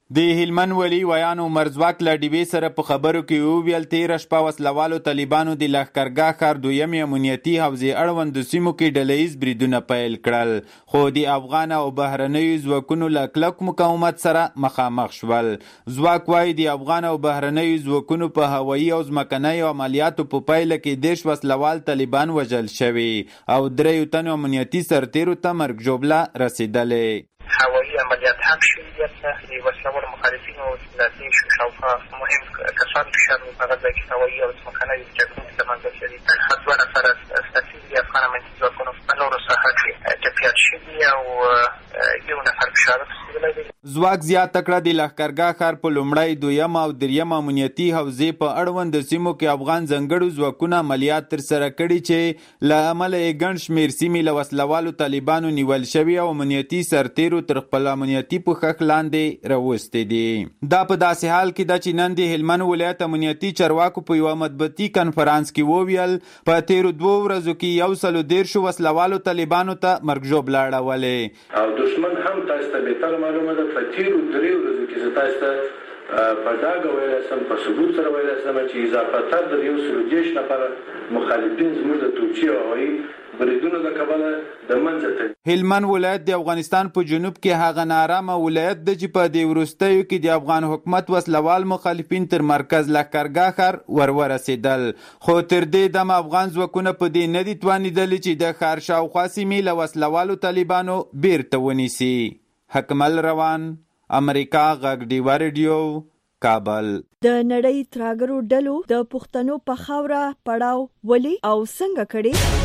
د هلمند ولي ویان عمر ځواک له ډیوې سره په خبرو کې وویل تېره شپه وسلوالو طالبانو د لښکرګاه ښار دویمې امنیتي حوزې اړوندو سیمو کې ډله ییز بریدونه پیل کړل، خو د افغان او بهرنیو ځواکونو له کلک مقاومت سره مخامخ شول. ځواک وایي د افغان او بهرنیو ځواکونو په هوایي او ځمکنیو عملیاتو په پایله کې دېرش وسلوال طالبان وژل شوي او دریو تنو امنیتي سرتیرو ته مرګ ژوبله رسېدلې. هوایی عملیات هم شوي دي. د وسلوالو مخالفینو د دې شاوخوا مهم کسان فشار هغه ځای کې هوایي او ځمکنیو جګړو ته منځ شوي. دوه نفره سرتیر د افغان امنیتي ځواکونو په نورو ساحه کې ټپیات شوي او یو نفر فشار رسېدلی دی. ځواک زیاته کړه د لښکرګاه ښار په لومړی دویم او دریم امنیتي حوزې په اړوند سیمو کې افغان ځانګړو ځواکونه عملیات ترسره کړي چې له امله یې ګڼ شمېر سیمې له وسلوالو طالبانو نیول شوي او امنیتي سرتیرو تر خپل امنیتي پوښښ لاندې راوستې دي. دا په داسې حال کې ده چې نن د هلمند ولایت امنیتي چارواکو په یوه مطبوعاتي کنفرانس کې وویل په تېرو دوو ورځو کې یو سلو دېرشو وسلوالو طالبانو ته مرګ ژوبله اړولې او دشمن هم تاسو ته بهتر معلومه ده په تېرو درې ورځو کې زه تاسو ته په ډاګه ویلی سم په ثبوت سره ویلی سم چې اضافه تر د یو سلو دېرش نفره مخالفین زموږ د توپچي او هوایي بریدونو د کبله د منځه تللي. هلمند ولایت د افغانستان په جنوب کې هغه نارامه ولایت دی چې په دې وروستیو کې د افغان حکومت وسلوال مخالفین تر مرکز لښکرګاه ښار ور ورسېدل، خو تر دې دمه افغان ځواکونه په دې نه دي توانېدلي چې د ښار شاوخوا سیمې له وسلوالو طالبانو بیرته ونیسي. حکمل روان، امریکا غږ ډیوه رادیو، کابل. د نړۍ تراګرو ډلو د پښتنو په خاوره پړاو ولې او څنګه کړي؟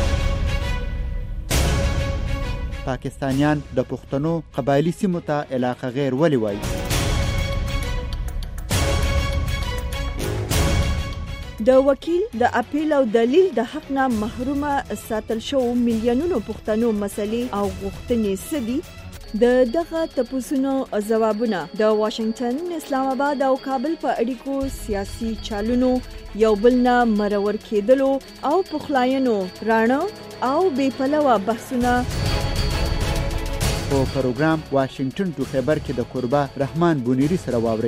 پاکستانیان د پښتنو قبایلی سیمو ته علاقه غیر ولې وایي؟ د وکیل د اپیل او دلیل د حق نه محرومه ساتل شو میلیونونو پښتنو مسلې او غوښتنې سدي. د دغه تپوسونو ځوابونه د واشنگټن، اسلام آباد او کابل په اړیکو سیاسي چالونو یو بل نه مرور کېدلو او پخلاینو رانه او بې پلوه بحثونه په پروګرام واشنگټن ټو خیبر کې د قربا رحمان بونیری سره واورئ.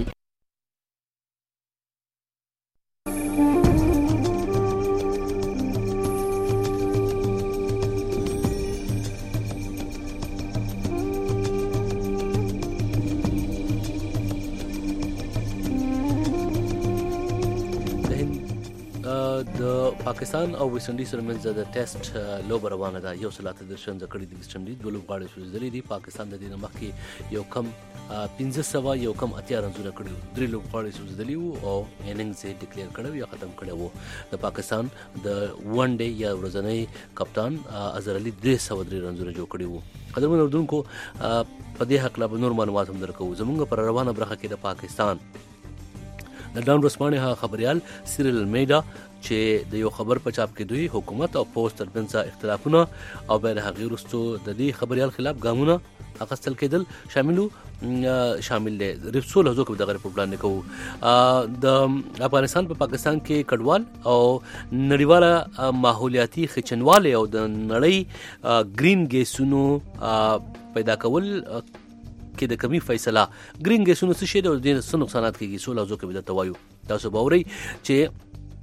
د پاکستان او ویسټ انډیز ترمنځ د ټیسټ لوبه روانه ده. یو سل اته دېرش رنزه کړي د ویسټ انډیز، دوه لوبغاړي سوځېدلي دي. پاکستان د دې نه مخکې یو کم پنځه سوه یو کم اتیا رنزونه کړي وو، درې لوبغاړي سوځېدلي وو او اننګز یې ډکلیر کړی یا ختم کړی وو. د پاکستان د ون ډے یا ورځنی کپتان اظهر علي درې سوه درې رنزونه جوړ کړي وو. قدرمن اردوونکو په دې هکله به نور معلومات هم درکوو. زموږ پر روانه برخه کې د پاکستان د ډان ورځپاڼې خبریال سیریل المیډا چې د یو خبر په چاپ کې دوی حکومت او پوسټ ترمنځ اختلافونه او بیا د هغې وروستو د دې خبریال خلاف ګامونه اخیستل کېدل شاملو شامل دی. څو لحظو کې دغه رپورټ وړاندې کوو. د افغانستان په پاکستان کې کډوال او نړیواله ماحولیاتي خچنوالی او د نړۍ ګرین ګیسونو پیدا کول کې د کمی فیصله. ګرین ګیسونو څه شی دی او د دې څه نقصانات کېږي؟ څو لحظو کې به درته وایو. تاسو به اورئ چې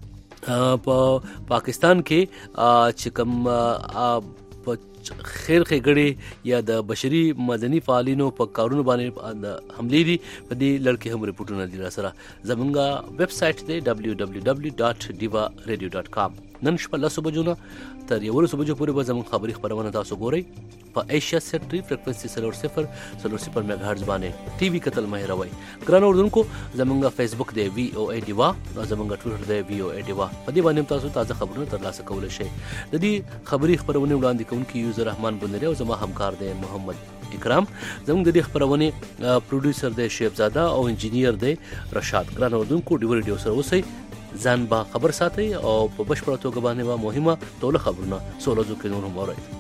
په پاکستان کې چې کوم په خیر ښېګړې یا د بشري مدني فعالینو په کارونو باندې حملې دي، په دې لړ کې هم رپورټونه دي راسره. زموږ ویب سایټ دی ډبلیو ډبلیو ډبلیو ډاټ ډیوا ریډیو ډاټ کام. نن شپه لسو بجو نه تر یولسو بجو پورې به زموږ خبري خپرونه تاسو ګورئ په ایشیا سیټ ټری فریکوینسي څلور صفر څلور صفر میگا هرتز باندې. ټي وي کتل مه هېروئ. ګرانو اردوونکو زموږ فیسبوک دی وی او ای ډیوا او زموږ ټویټر دی وی او ای ډیوا. په دې باندې تاسو تازه خبرونه ترلاسه کولی شئ. د دې خبري خپرونې وړاندې کوونکي یوزر رحمان بندری او زما همکار دی محمد اکرام. زموږ د دې خپرونې پروډوسر دی شیب زاده او انجینیر دی رشاد. ګرانو اردوونکو ډیو ریډیو سره اوسئ، ځان با خبر ساتئ او په بشپړه توګه باندې به مهمه ټوله خبرونه څو ورځو کې نور هم واورئ.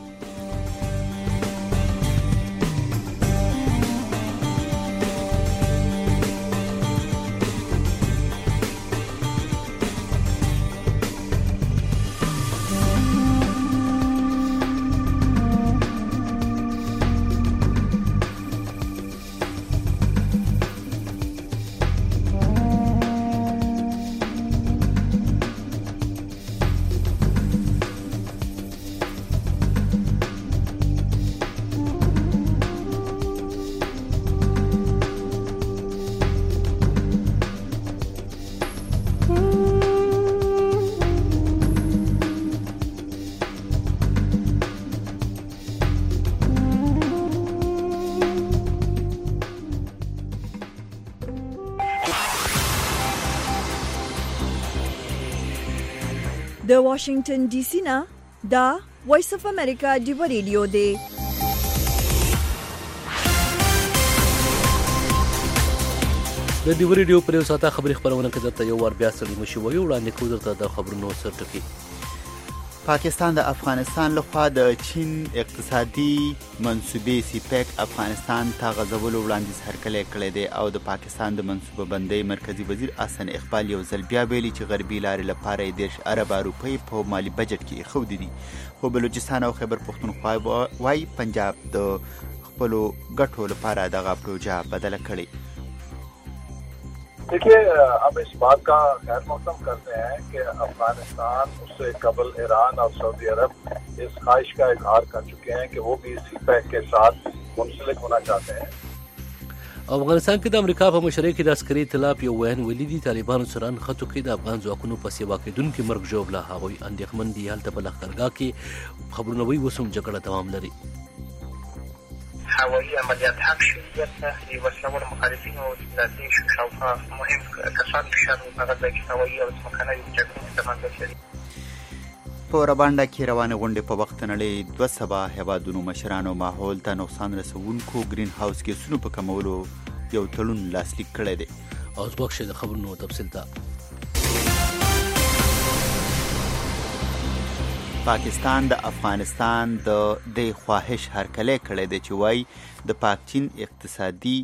د واشنگټن ډي سي نه دا وایس اف امریکا دی ریډیو دی. د دی ریډیو پر یو ساعته خبري خبرونه کې درته یو ور بیا سړي مشي وي وړاندې کوو درته د خبرونو سرټکی. پاکستان د افغانستان لخوا د چین اقتصادي منصوبې سیپیک افغانستان ته غځولو وړاندیز هرکلی کړی دی او د پاکستان د منصوبه بندۍ مرکزی وزیر احسن اقبال یو ځل بیا ویلي چې غربي لارې لپاره یې دېرش اربه روپۍ په مالي بجټ کې ایښودي دي. خو بلوچستان او خیبر پښتونخوا وایي پنجاب د خپلو ګټو لپاره دغه پروژه بدله کړې. देखिए हम इस बात का खैर मकदम करते हैं कि अफगानिस्तान उससे कबल ईरान और सऊदी अरब इस ख्वाहिश का इजहार कर चुके हैं कि वो भी सीपैक के साथ मुंसलिक होना चाहते हैं. افغانستان کې د امریکا په مشرۍ کې د عسکري ائتلاف یو وین ویلي دي طالبانو سره نښتو کې د افغان ځواکونو په سیوا کېدونکي مرګ ژوبله هغوی اندېښمن دي. هلته په لښکرګاه کې خبرونه وایي اوس هم جګړه دوام لري. هوایی عملیات حق شوي د وسلهوالو مخالفینو داسې شاوخوا مهم کسان فشار هغه ځای کې هوایي او ځمکنۍ جګړې تمرکز لري. په رابانډا کې روانه غونډې په وخت نړۍ دوه سبا هیوادونو مشرانو ماحول ته نقصان رسونکو گرین هاوس ګیسونو په کمولو یو تړون لاسلیک کړی دی. اوس وخت د خبرونو تفصیل ته. پاکستان د افغانستان د دې خواهش هرکلی کړی دی چې وایي د پاک چین اقتصادي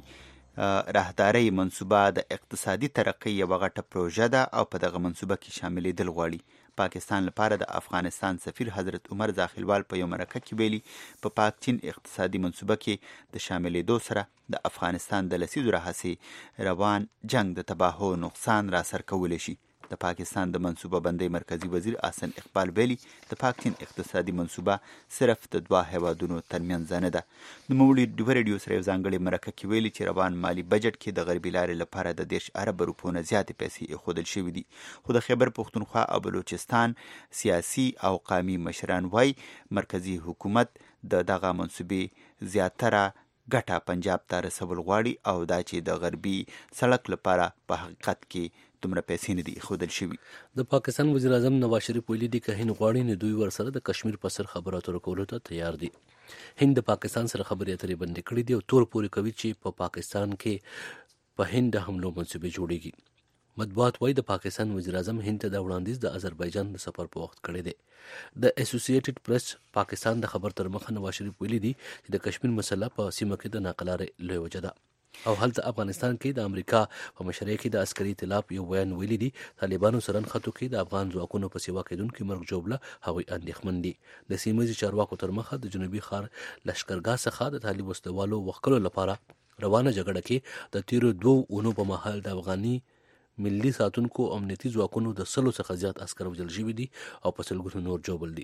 راهدارۍ منصوبه د اقتصادي ترقۍ یوه غټه پروژه ده او په دغه منصوبه کې شاملېدل غواړي. پاکستان لپاره د افغانستان سفیر حضرت عمر زاخیلوال په یو مرکه کې ویلي په پاک چین اقتصادي منصوبه کې د شاملېدو سره د افغانستان د لسیزو راهیسې روان جنگ د تباهو نقصان را سر کولی شي. د پاکستان د منصوبه بندۍ مرکزی وزیر احسن اقبال ویلي د پاک چین اقتصادي منصوبه صرف د دوه هیوادونو ترمنځ نه ده. نوموړي دوه ریډیو سره یو ځانګړې مرکه کې ویلي چې روان مالي بجټ کې د غربي لارې لپاره د دېرش اربه روپو نه زیاتې پیسې ایښودل شوي دي. خو د خیبر پښتونخوا او بلوچستان سیاسي او قومي مشران وایي مرکزي حکومت د دغه منصوبې زیاتره ګټه پنجاب ته رسول غواړي او دا چې د غربي سړک لپاره په حقیقت کې دومره پیسې نه دي ایښودل شوي. د پاکستان وزیر اعظم نواز شریف ویلي دي که هند غواړي نو دوی ورسره د کشمیر په سر خبرو اترو کولو ته تیار دي. هند د پاکستان سره خبرې اترې بندې کړې دي او تور پورې کوي چې په پا پاکستان کې په هند د حملو منصوبې جوړېږي. مطبوعات وایي د پاکستان وزیر اعظم هند ته د وړاندیز د آذربایجان د سفر په وخت کړی دی. د اسوسییټډ پریس پاکستان د خبر تر مخه نواز شریف ویلي دي چې د کشمیر مسله په سیمه کې د ناقلارې لوی وجه ده او هلته افغانستان کې د امریکا په مشرۍ کې د عسکري ائتلاف یو وین ویلي دي طالبانو سره نښتو کې د افغان ځواکونو په سیوا کېدونکي مرګ ژوبله هغوی اندېښمن دي. د سیمهییزو چارواکو تر مخه د جنوبي ښار لښکرګاه څخه د طالب وسلوالو وښکلو لپاره روانه جګړه کې د تیرو دوو اونو په مهال د افغاني ملي ساتونکو امنیتي ځواکونو د سلو څخه زیات عسکر وژل شوي دي او په سلګونو نور ژوبل دي.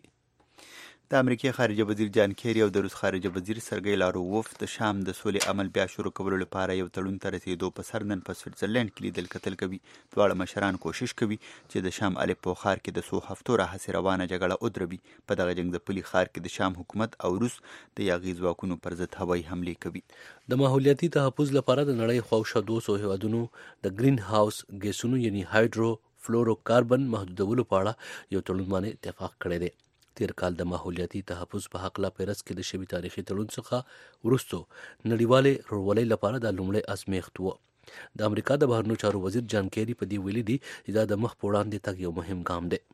د امریکای خارجه وزیر جان کیری او د روس خارجه وزیر سرګی لارووف د شام د سولې عمل بیا شروع کولو لپاره یو تړون ته رسېدو په سر نن په سویټزرلینډ کې لیدل کتل کوي. دواړه مشران کوشش کوي چې د شام الپو ښار کې د څو هفتو راهیسې روانه جګړه ودروي. په دغه جنګ د پلي ښار کې د شام حکومت او روس د یاغي ځواکونو پر ضد هوایي حملې کوي. د ماحولیاتي تحفظ لپاره د نړۍ خواوشا دوه سوه هیوادونو د ګرین هاوس ګیسونو یعنی هایدرو فلورو کاربن محدودولو په اړه یو تړون باندې اتفاق کړی دی. تیر کال د ماحولیاتي تحفظ په هکله پیرس کې د شوي تاریخي تړون څخه وروستو نړیوالې ورورولۍ لپاره دا لومړی ازمېښت و. د امریکا د بهرنیو چارو وزیر جان کیری په دې ویلي دي چې دا د مخ په وړاندې تګ یو مهم ګام دی.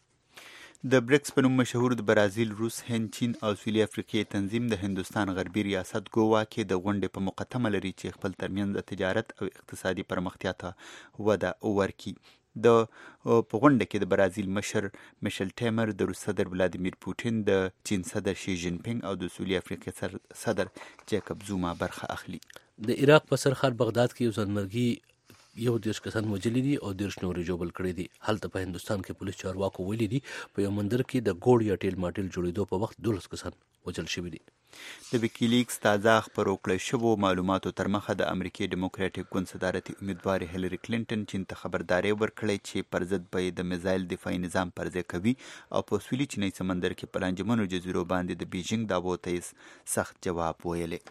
د برکس په نوم مشهور د برازیل، روس، هند، چین او سویلي افریقې تنظیم د هندوستان غربي ریاست ګوا کې د غونډې په موقع تمه لري چې خپل ترمنځ د تجارت او اقتصادي پرمختیا ته وده ورکړي. د په غونډه کې د برازیل مشر میشل ټیمر، د روس صدر ولادیمیر پوټین، د چین صدر شي جین پینګ او د سویلي افریقې صدر جیکب زوما برخه اخلي. د عراق په سرحد بغداد کې یو ځانمرګي یو دیرش کسان وژلي دي او دیرش نورې ژوبل کړي دي. هلته په هندوستان کې پولیس چارواکو ویلي دي په یو مندر کې د ګوړ یا ټیل ماټیل جوړېدو په وخت دولس کسان وژل شوي دي. د ویکیلیکس تازه خپرو کړی شوو معلوماتو تر مخه د امریکې ډیموکراټیک ګوند صدارتي امیدوار هیلري کلینټن چین ته خبرداری ورکړی چې پر ضد به د میزایل دفاعي نظام پرځای کوي او په سویلي چینی سمندر کې په لانجمنو جزیرو باندې د بیجینګ دعوو ته سخت جواب ویلی.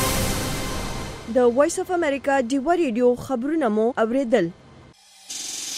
د وایس اف امریکا ډیوا ریډیو خبرونه مو اوریدل.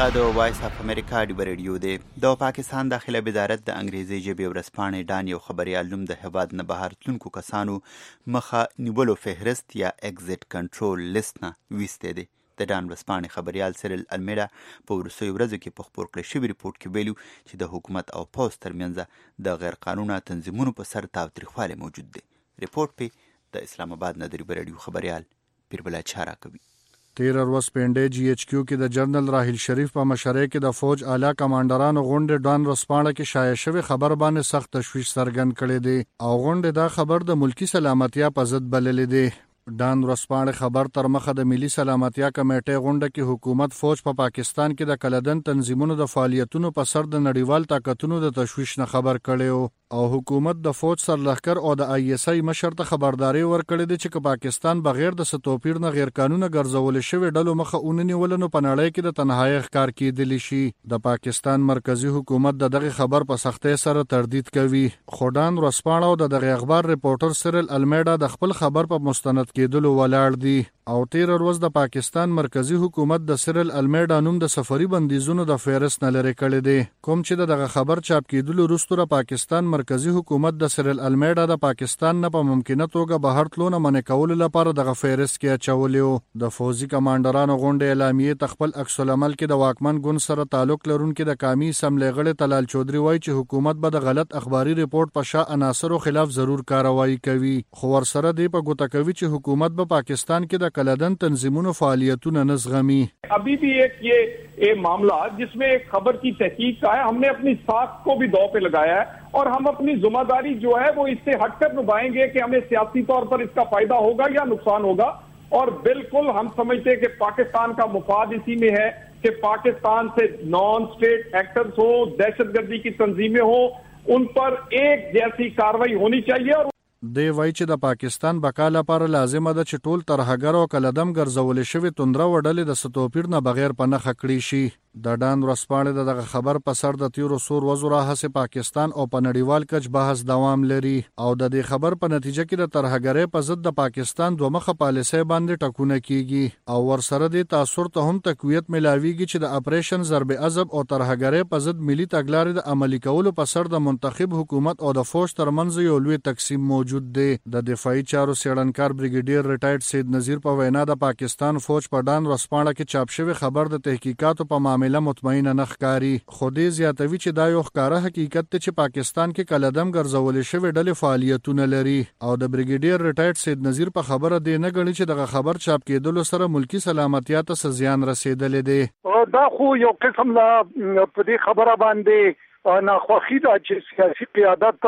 د وایس اف امریکا ډیو رادیو دی. د پاکستان داخله وزارت د انګریزي ژبې ورځپاڼې ډان یو خبريال نوم د هیواد نه بهر تلونکو کسانو مخه نیولو فهرست یا ایگزیټ کنټرول لیست نه ویسته دی. د ډان ورځپاڼې خبريال سیرل المیډا په ورسوي ورځو کې په خبر کړی شوی ریپورت کې ویلو چې د حکومت او پوز ترمنځ د غیر قانوني تنظیمونو په سر تاوتریخوالی موجود دی. ریپورت په د اسلام آباد نه د رادیو خبريال پیربلا چارا کوي. تیر ورځ پنډې جی ایچ کیو کې د جنرال راحیل شریف په مشرۍ کې د فوج اعلی کمانډرانو غونډې ډان ورځپاڼه کې شایع شوی خبر باندې سخت تشویش څرګند کړی دی او غونډې دا خبر د ملکی سلامتیا په ضد بللی دی. ډان ورځپاڼه خبر تر مخه د ملي سلامتیا کمیټې غونډه کې حکومت فوج په پا پاکستان کې د کلدن تنظیمونو د فعالیتونو په سر د نړیوال طاقتونو د تشویش نه خبر کړي او حکومت د فوج سرلښکر او د آی ایس آی مشر ته خبرداري ورکړې ده چې پاکستان بغیر د ستوپیر نه غیر قانوني ګرځول شوی ډلو مخه اوننی ولنو په نړۍ کې د تنهایی ښکار کېدلی شي. د پاکستان مرکزی حکومت د دغه خبر په سختۍ سره تردید کوي. خودان ورځپاڼه او د دغه اخبار ریپورټر سیرل المیډا د خپل خبر په مستند کېدلو ولاړ دي او تیر ورځ د پاکستان مرکزی حکومت د سیرل المیډا نوم د سفری بندیزونو د فهرست نه لري کړی دی کوم چې دغه خبر چاپ کېدلو وروسته پاکستان مرکزی حکومت د سیرل المیډا د پاکستان نه په ممکنه توګه بهر تلو نه منع کولو لپاره دغه فهرست کې اچولیو. د فوزي کمانډرانو غونډې اعلامیې تخپل عکس العمل کې د واکمن ګوند سره تعلق لرونکي د قومي اسمبلی غړي طلال چودري وایي چې حکومت به د غلط اخباري ریپورت په شا عناصرو خلاف ضرور کاروایی کوي خو ورسره دی په ګوته کوي چې حکومت به پاکستان کې د کلدن تنظیمونو فعالیتونه نه زغمي. अभी भी एक ये ये मामला जिसमें एक खबर की तहकीक का है, हमने अपनी साख को भी दांव पे लगाया है और हम अपनी जिम्मेदारी जो है वो इससे हटकर निभाएंगे कि हमें सियासी तौर पर इसका फायदा होगा या नुकसान होगा. और बिल्कुल हम समझते हैं कि पाकिस्तान का मुफाद इसी में है कि पाकिस्तान से नॉन स्टेट एक्टर्स हो, दहशतगर्दी की तंजीमें हो, उन पर एक जैसी कार्रवाई होनी चाहिए. और دی وایي چې د پاکستان بقا لپاره لازمه ده چې ټول ترهګر او کلدم ګرځول شوی توندره وډلې د ستوپیر نه بغیر په نخښه کړی شي. د ډان ورځپاڼې د دغه خبر په سر د تیرو سور ورځو راهیسې پاکستان او په نړیوال کچ بحث دوام لري او د دې خبر په نتیجه کې د ترهګرۍ په ضد د پاکستان دوه مخه پالیسۍ باندې ټکونه کیږي او ورسره د تاثر ته هم تقویت ملاویږي چې د اپریشن ضرب عضب او ترهګرۍ په ضد ملي تګلارې د عملي کولو په سر د منتخب حکومت او د فوج ترمنځ یو لوی تقسیم موجود دی. د دفاعي چارو سیړنکار بریګیډیر ریټایرډ سید نذیر په وینا د پاکستان فوج په ډان ورځپاڼه کې چاپ شوی خبر د تحقیقاتو په معاملې مطمئنه نه ښکاري خو دې زیاتوي چې دا یو ښکاره حقیقت دی چې پاکستان کې کلدم ګرځول شوی ډلې فعالیتونه لري او د بریګیډیر ریټایرډ سید نذیر په خبره دی نه غني چې دغه خبر چاپ کېدلو سره ملکی سلامتیا ته زیان رسیدلی دی. دا خو یو قسم لا په دې خبره باندې ناخوښي ده چې سیاسي قیادت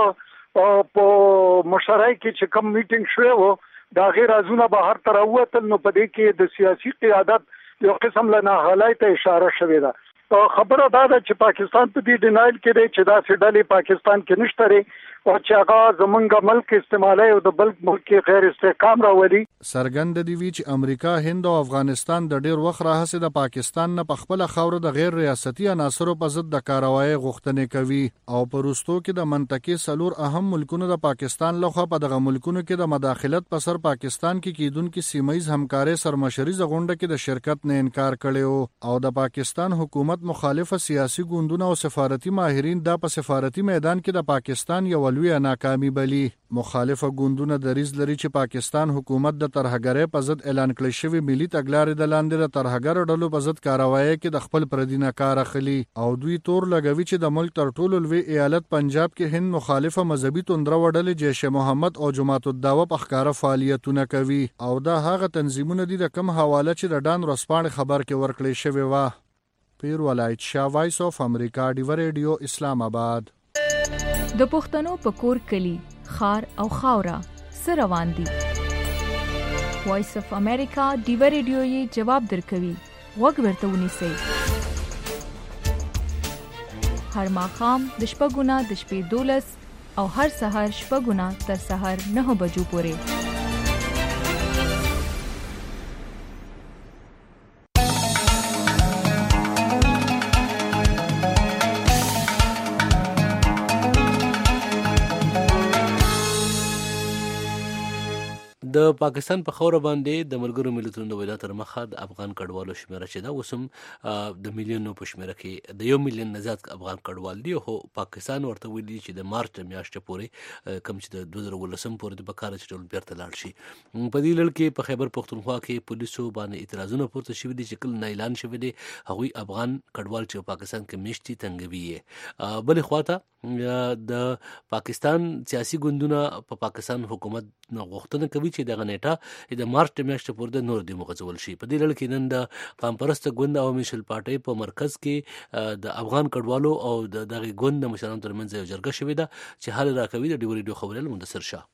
په مشرۍ کې چې کوم میټینګ شوی و دا غیر ازونه بهر تر ووتل نو په دې کې د سیاسي قیادت یو قسم له ناهلای ته اشاره شوې ده. خبره دا ده چې پاکستان په دې ډینایل کې دی چې دا ډلې پاکستان کې نشته لري او چې هغه زمونږ ملک استعمالوي او د بل ملک کې غیر استحکام راولي. څرګنده دی چې امریکا، هند او افغانستان د ډیر وخت راهیسې د پاکستان نه په خپله خاوره د غیر ریاستي عناصرو په ضد د کاروایۍ غوښتنې کوي او په وروستو کې د منطقې څلور اهم ملکونو د پاکستان لخوا په دغه ملکونو کې د مداخلت په سر پاکستان کې کیدونکي سیمه ییز همکارۍ سرمشریزه غونډه کې د شرکت نه انکار کړی او د پاکستان حکومت مخالفه سیاسي ګوندونه او سفارتي ماهرین دا په سفارتي میدان کې د پاکستان یو لویه ناکامي بلی. مخالفه ګوندونه دریځ لري چې پاکستان حکومت د ترهګرۍ په ضد اعلان کړی شوی ملي تګلارې د لاندې د ترهګر ډلو په ضد کاروایۍ کې د خپل پردي نه کار اخلي او دوی تور لګوي چې د ملک تر ټولو لوی ایالت پنجاب کې هند مخالفه مذهبي توندره وډلې جیش محمد او جماعت الدعوه په ښکاره فعالیتونه کوي او دا هغه تنظیمونه دي د کم حواله چې د ډان ورځپاڼې خبر کې ورکړی شوی و. پیر ولایت شاه، وایس اف امریکا، ډیو رادیو، اسلام آباد. د پښتنو په کور کلی خار او خاورا سره روان دي. وایس اف امریکا ډیو رادیو یې جواب درکوي. وګ ورته ونیسئ. هر ماښام د شپږونه د شپې دولس او هر سهار شپږونه تر سهار نه بجو پورې. د د پاکستان په خوره باندې د ملګرو ملتونو د وینا تر مخه د افغان کډوالو شمیره چې دا وسم د میلیونو په شمیره کې د یو میلیون نه زیات افغان کډوال دي. خو پاکستان ورته ویلي چې د مارچ میاشتې پورې کم چې د دوه زره ولسم پورې د بکار چې ټول بیرته لاړ شي. په دې لړ کې په خیبر پختونخوا کې پولیسو باندې اعتراضونه پورته شوي دي چې کله نه اعلان شوی دی هغوی افغان کډوال چې پاکستان کې میشتي تنګوي. بل خواته د پاکستان سیاسي ګوندونه په پاکستان حکومت غوښتنه کوي چې دغه نیټه د مارچ میاشتې پورې د نور دی مغځول شي. په دې لړ کې نن د قام پرسته ګوند او مشل پارټۍ په مرکز کې د افغان کډوالو او د دغه ګوند د مشرانو ترمنځ یو جرګه شوې ده چې حل راکوي. د ډیوري ډیو خبرل مندسر شاه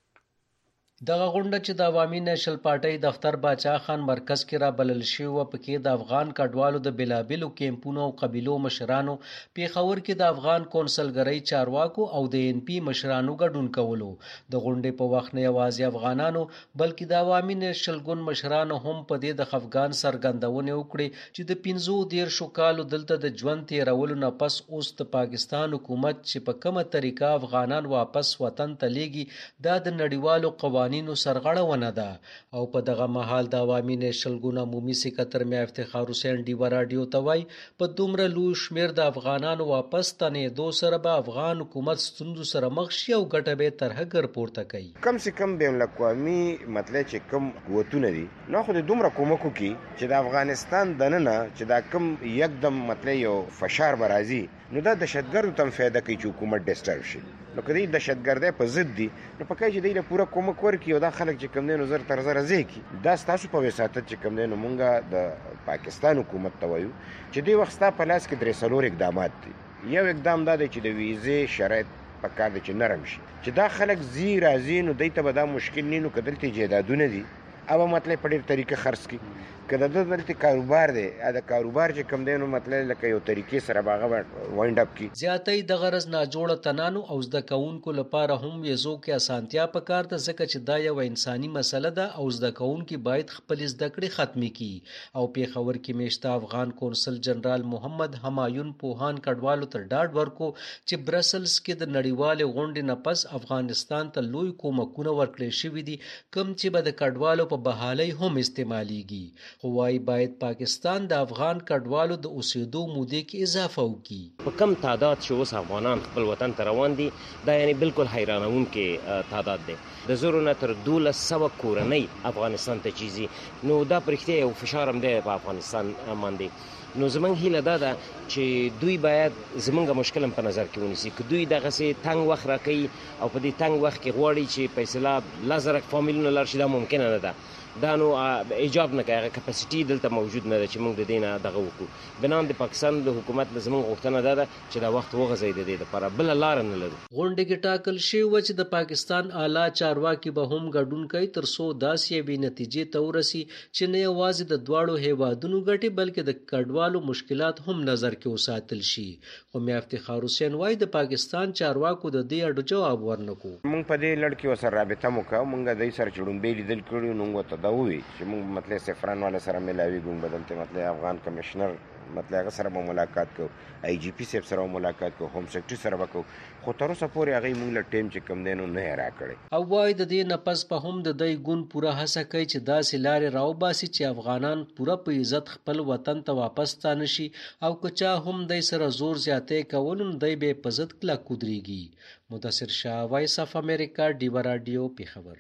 دغه غونډه چې د عوامي نېشنل پارټۍ دفتر باچا خان مرکز کې را بلل شوی و پکې د افغان کډوالو د بلابلو کیمپونو او قبیلو مشرانو پیښور کې د افغان کونسلګرۍ چارواکو او د ان پی مشرانو ګډون کولو. د غونډې په وخت نه یوازې افغانانو بلکې د عوامي نېشنل ګوند مشرانو هم په دې د خفګان څرګندونه وکړي چې د پنځو دیرشو کالو دلته د ژوند تیرولو نه پس اوس د پاکستان حکومت چې په کومه طریقه افغانان واپس وطن ته لیږي دا د نړیوالو قوانینو قوانینو سرغړونه ده. او په دغه مهال د عوامي نېشنل ګوند عمومي سکرټر میا افتخار حسین ډیوا راډیو ته وایي په دومره لوی شمېر د افغانانو واپس ستنېدو سره به افغان حکومت ستونزو سره مخ شي او ګټه به ترهګر پورته کوي. کم سے کم بین الاقوامي مطلب چې کم قوتونه دي نو خو د دومره کومکو کې چې د افغانستان دننه چې دا کم یکدم مطلب یو فشار برازي نو دا دهشتګردو تم فایده کوي چې حکومت ډیسټرب شي. نو کدی دهشتګردۍ په ضد دي نو پکای چې دیله پوره کومک ورکړي او دا خلک چې کم نه نظر تر زر ځي دا تاسو په وساتت چې کم نه مونږه د پاکستان حکومت ته وایو چې دی وخت په لاس کې درې سلور اقدامات دي. یو اقدام دا دی چې د ویزې شرایط په کار دي چې نرم شي چې دا خلک زی راځي نو دای ته به دا مشکل نه نو کدلته جیدادونه دي او مطلب په ډېر طریقه خرڅ کی کله د دلته کاروبار دی دا کاروبار چې کم دی نو مطلب لکه یو طریقې سره باغه وایند اپ کی زیاتې د غرض نه جوړه تنانو او زده کوونکو لپاره هم یزو کې اسانتیا پکار ته ځکه چې دا یو انساني مسله ده او زده کوونکو باید خپل زده کړې ختمي کی. او پیښور کې میشته افغان کونسل جنرال محمد همایون پوهان کډوالو ته ډاډ ورکو چې برسلز کې د نړیوال غونډې نه پس افغانستان ته لوی کومکونه ورکړل شوي دي کوم چې به د کډوالو په بحالي هم استعماليږي. خو وايي باید پاکستان د افغان کډوالو د اوسېدو مودې کې اضافه وکړي. په کم تعداد چې اوس افغانان خپل وطن ته روان دي دا یعنی بالکل حیرانونکې تعداد دی. د زرو نه تر دولس سوه کورنۍ افغانستان ته چیزي نو دا پرختیا یو فشار هم دی په افغانستان باندې. نو زمونږ هیله دا ده چې دوی باید زمونږ مشکل هم په نظر کې ونیسي که دوی دغسې تنګ وخت راکوي او په دې تنګ وخت کې غواړي چې فیصله لزرک فامیلونه لاړ شي دا ممکنه نه ده. دا نو ایجاب نه کوي کپاسټي دلته موجود نه ده چې موږ د دې نه دغه وکړو. بنان د پاکستان د حکومت له زمونږ غوښتنه دا ده چې دا وخت وغځوي د دې دپاره بله لاره نه لرو. غونډې کې ټاکل شوي وه چې د پاکستان اعلی چارواکي به هم ګډون کوي تر څو داسې یوې نتیجې ته ورسي چې نه یوازې د دواړو هیوادونو ګټې بلکې د کډوالو مشکلات هم نظر کې وساتل شي. خو میا افتخار حسین وایي د پاکستان چارواکو د دې اډو جواب ورنکو. موږ په دې لړ کې ورسره رابطه مو کوو موږ د سره چړونبې لیدل کړي نو موږ ته دا وویل چې موږ مطلب سفران والا سره ملاوي ګون بدلته مطلب افغان کمشنر مطلب هغه سره ملاقات کو ای جی پی صاحب سره ملاقات کو هوم سیکرټری سره وکړو خو تر اوسه پورې هغه موږ له ټیم چې کم دینو نه راکړي. او وای د دې نفس په هم د دای ګون پوره هڅه کوي چې داسې لارې راوباسي چې افغانان پوره په عزت خپل وطن ته واپس ستانه شي او کچا هم دای سره زور زیاتې کول نو دای به په ضد کلا کودريږي. مدثر شاه وایس اف امریکا ډیوا رادیو پیښور.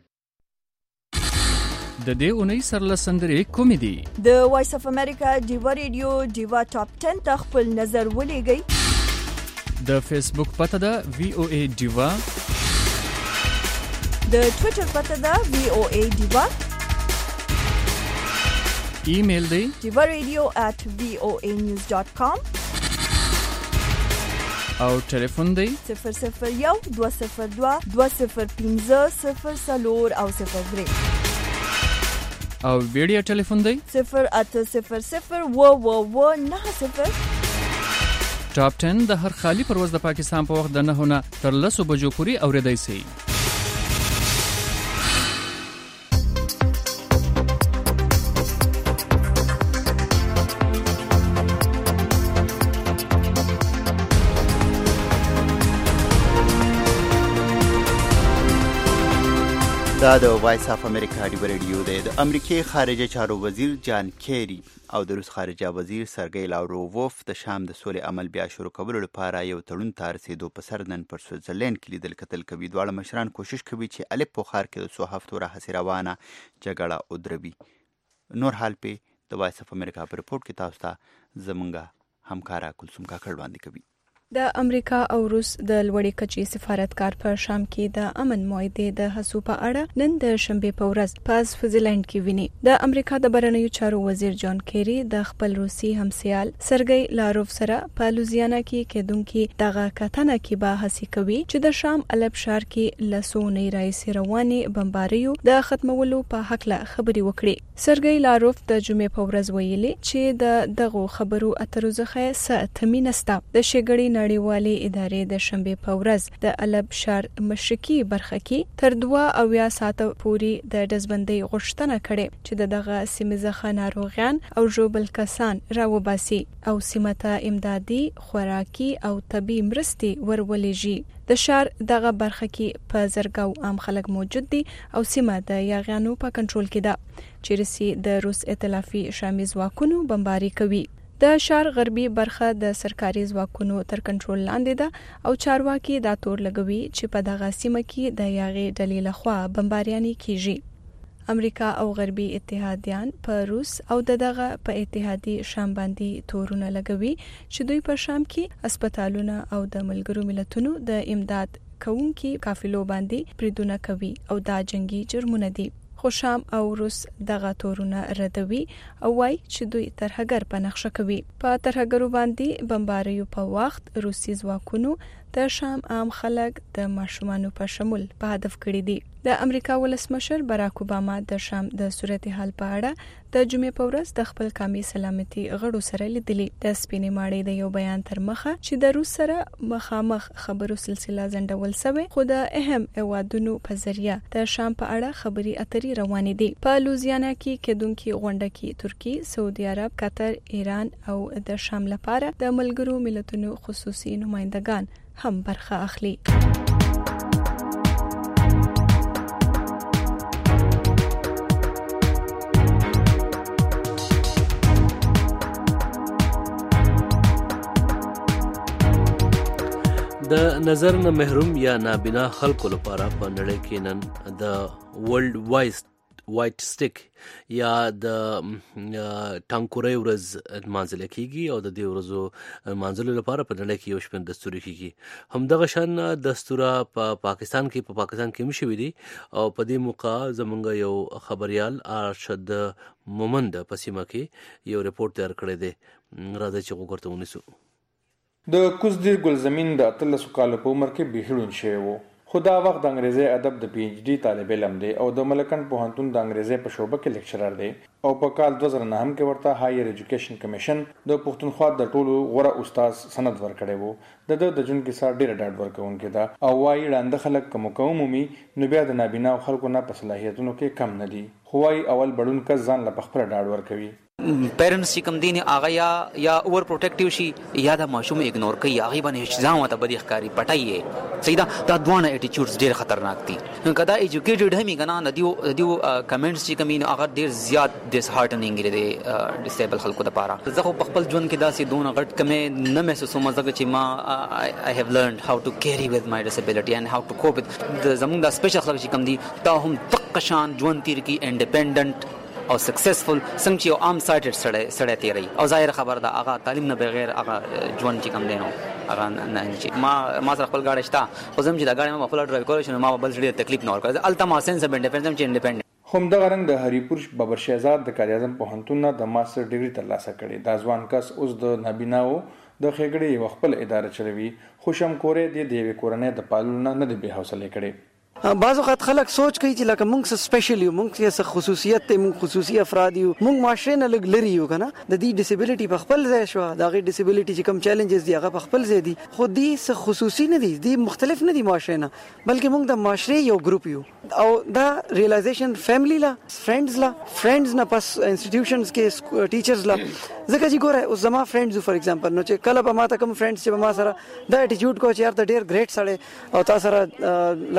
د دې اونۍ سرلسندرې کومې دي؟ د وایس اف امریکا ډیوا ریډیو ډیوا ټاپ ټن ته خپل نظر ولېږئ. د فیسبوک پته ده وی او ای ډیوا. د ټوئیټر پته ده وی او ای ډیوا. ایمیل دی ډیوا ریډیو at وی او ای نیوز ډاٹ کام. او ټلیفون دی صفر صفر یو دوه صفر دوه دوه صفر پنځه صفر څلور او صفر درې. او ویډیو ټلیفون دی صفر اته صفر صفر و و و نه صفر. ټاپ ټن د هر خالی پرواز د پاکستان په وخت د نه نه تر لسو بجو پورې اوریدای شي. د دا د وایس اف امریکا ډیو ریډیو دی. د امریکای خارجه چارو وزیر جان کیری او د روس خارجه وزیر سرګی لاوروف د شام د سولې عمل بیا شروع کولو لپاره یو تړون ته رسېدو په سر نن پر سویټزرلینډ کې لیدل کتل کوي. دواړه مشران کوشش کوي چې الیپو ښار کې د څو هفتو راهیسې روانه جګړه ودروي. نور حال په د وایس اف امریکا په رپورټ کې تاسو ته زمونږ همکارا کلثوم کاکړ وړاندې کوي. د امریکا او روس د لوړې کچې سفارتکار په شام کې د امن معاهدې د هڅو په اړه نن د شنبه په ورځ په سویټزرلینډ کې ویني. د امریکا د بهرنیو چارو وزیر جان کیری د خپل روسي همسیال سرګی لاروف سره په لوزیانا کې کېدونکي دغه کتنه کې به هڅه کوي چې د شام الپ ښار کې لسونې راځي رواني بمباریو د ختمولو په حق له خبري وکړي. سرګی لاروف د جمعې په ورځ ویلي چې د دغه خبرو اترو څخه څه تمینسته. د شګړې نړیوالې ادارې د شنبه په ورځ د الپ ښار مشرقي برخه کې تر دوه اویا ساعته پورې د دزبندۍ غوښتنه کړې چې دغه سیمه ځخه ناروغان او ژوبل کسان راوباسي او سیمه ته امدادي خوراکي او طبي مرستې ورولېږي. د شهر دغه برخه کې په زرګاو عام خلک موجود دي او سیمه د یاغیانو په کنټرول کې ده چې رسي د روس ائتلافي شامي ځواکونو بمباري کوي. د شهر غربي برخه د سرکاري ځواکونو تر کنټرول لاندې ده او چارواکي دا تور لګوي چې په دغه سیمه کې د یاغي ډلې لخوا بمباریانې کیږي. امریکا او غربي اتحادیان په روس او دغه په اتحادي شام باندې تورونه لګوي چې دوی په شام کې هسپتالونه او د ملګرو ملتونو د امداد کوونکي قافلو باندې پریدونه کوي او دا جنگي جرمونه دي. خو شام او روس دغه تورونه ردوي او وايي چې دوی ترهګر په نقشه کوي. په ترهګرو باندې بمباریو په وخت روسي ځواکونو د شام عام خلک د ماشومانو په شمول په هدف کړی دي. د امریکا ولسمشر باراک اوباما د شام د صورتحال په اړه د جمعې په ورځ د خپل قومي سلامتي غړو سره لیدلې. د سپینې ماړې د یو بیان تر مخه چې د روس سره مخامخ خبرو سلسله زندول سوی خو د اهم اوادونو په ذریعہ د شام په اړه خبري اترې روانې دي. په لوزیانا کې کېدونکي غونډه کې ترکی، سعودي عرب، قطر، ایران او د شام لپاره د ملګرو ملتونو خصوصي نمائندگان هم برخه اخلي. د نظر نه محروم یا نابینا خلکو لپاره په نړۍ کې نن د ورلد وایس وایټ سټیک یا د ټانکوري ورځ مانځل کیږي او د دې ورځو مانځلو لپاره په نړۍ کې یو شپه دستور کیږي. همدغه شان دستور په پاکستان کې په پاکستان کې مشوي دي او په دې موقع زمونږ یو خبريال ارشد مومند په سیمه کې یو رپورت تیار کړی دی. راځي چې وګورئ ونیسو. د کوزدیر ګلزمین د اتلسو کالو په عمر کې بهړون شوی وو. خو دا وخت د انګریزي ادب د پی ایچ ډي طالب علم دی او د ملکن پوهنتون د انګریزي په شعبه کې لیکچرر دی او په کال دوه زره نهه کې ورته هایر ایجوکیشن کمیشن د پښتونخوا د ټولو غوره استاد سند ورکړی وو. د د جون کې سره ډیر ډاډ ورکوونکی دا او وايي لاندې خلک کوم کومومي نو بیا د نابینا خلکو نه په صلاحیتونو کې کم نه دي. خو وايي اول بډون کس ځان له خپل ډاډ ورکوي. پیرنټس چې کوم دین هغه یا یا اوور پروټیکټیو شي یا د ماشوم اګنور کوي هغه باندې ځان وته بدی ښکاری پټایي. سیدا دا دوه اټیټیوډز ډیر خطرناک دي. کدا ایجوکیټډ هم کنه نه دیو دیو کمنټس چې کوم هغه ډیر زیات ډیس هارټنینګ لري ډیسیبل خلکو لپاره. زه خو خپل ژوند کې داسې دونه غټ کمه نه محسوسوم ځکه چې ما I have learned how to carry with my disability and how to cope with the زمونږ د سپیشل خلک چې کوم دي دا هم تقشان ژوند تیر کی انډیپندنٹ او سکسسفل څنګه چې یو عام سایټډ سړی سړی تیری او ظاهر خبر ده هغه تعلیم نه بغیر هغه ژوند چې کم دینو هغه نه چې ما ما سره خپل گاډی شته خو زم چې دا گاډی ما خپل ډرایو کول شنو ما بل ډیر تکلیف نه ورکړ الته ما سنس اف انډیپندنس چې انډیپندنت هم د غرنګ د هریپور بابر شهزاد د قائد اعظم پوهنتون د ماستر ډیګري ترلاسه کړي. دا ځوان کس اوس د نابیناو د خېګړې یو خپل اداره چلوي. خوشم کورې د دیوی کورنۍ د پالونه نه دی به حوصله کړي. بعض وخت خلک سوچ کوي چې لکه موږ څه سپیشل یو موږ څه خصوصیت ته موږ خصوصي افراد یو موږ معاشره نه لګ لري یو کنه د دې ډیسیبিলিټي په خپل ځای شو دا غي ډیسیبিলিټي چې کوم چیلنجز دی هغه په خپل ځای دي خو دې څه خصوصي نه دي دې مختلف نه دي معاشره نه بلکې موږ د معاشره یو ګروپ یو او دا ریلایزیشن فیملی لا فرندز لا فرندز نه پس انسټیټیوشنز کې ټیچرز لا ځکه چې ګوره اوس زما فرندز فور ایگزامپل نو چې کله په ماته کوم فرندز چې ما سره دا اټیټیوډ کو چې یار د ډیر ګریټ سره او تاسو سره لکه جو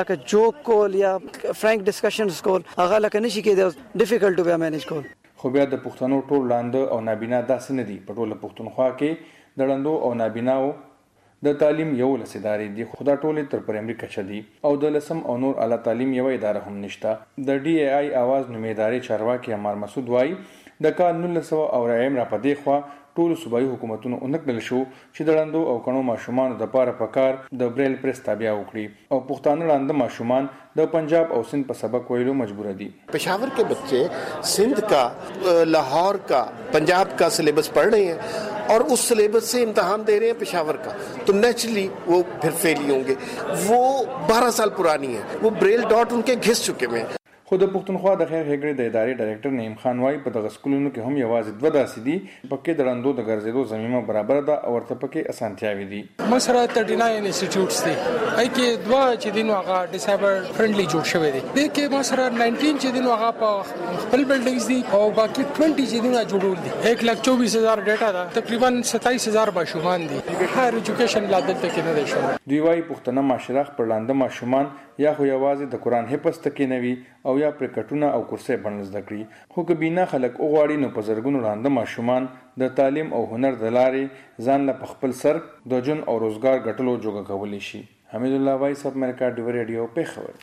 جوک کول یا فرانک ډسکشنز کول هغه لکه نشي کېدای ډیفیکلټ ټو بیا مینیج کول. خو بیا د پښتنو ټول لاندې او نابینا داسې نه دي. په ټوله پښتونخوا کې د ړندو او نابیناو د تعلیم یو لسیدارې دي، خو دا ټولې تر پرایمري کچه دي او د لسم او نور اعلی تعلیم یو اداره هم نشته. د ډي ای آی اواز نومیداري چارواکي عمر مسعود وایي د کال نولس سوه اوریایم را په دې خوا ټول صوبایي حکومتونو اونکړل شو چې د ړندو او کڼو ماشومانو د پاره پکار د بریل پریس تابع وکړي او پښتانه ړانده ماشومان د پنجاب او سندھ په سبق ویلو مجبور دي. पेशावर के बच्चे सिंध का, लाहौर का, पंजाब का सिलेबस पढ़ रहे हैं और उस सिलेबस से इम्तिहान दे रहे हैं पेशावर का, तो नेचुरली वो फिर फेल ही होंगे. वो बारह साल पुरानी है, वो ब्रेल डॉट उनके घिस चुके हैं. خو د پښتونخوا د خیر هګړې د ادارې ډایریکټر نعیم خان وايي په دغه سکولونو کې هم یوازې دوه داسې دي پکې د ړندو د ګرځېدو زمینه برابر ده او ورته پکې اسانتیاوې دي. مسره ترټی ناین انسټیټیوټس دي اې کې دوه چې دین هغه ډیسایبل فرندلی جوړ شوی دي. د کې مسره نولس چې دین هغه په خپل بلډینګز دي او باقي بیس چې دین جوړول دي. एक लाख चौबीस हजार ډیټا ده، تقریبا ستایس هزار ماشومان دي. هایر ایجوکیشن لا دلته کې نه دی شوی. دوی وايي پښتنه معاشره پر لاندې ماشومان یا خو یوازې د قران حفظ تکې نوي او یا پر کټونه او کرسي باندې زده کړي. خو کبینا خلک او غواړي نو په زرګونو لاندې ماشومان د تعلیم او هنر د لارې ځان له خپل سر د جون او روزګار ګټلو جوګه کولی شي. حمید الله وایس اف امریکا ډیو ریډیو په خبر.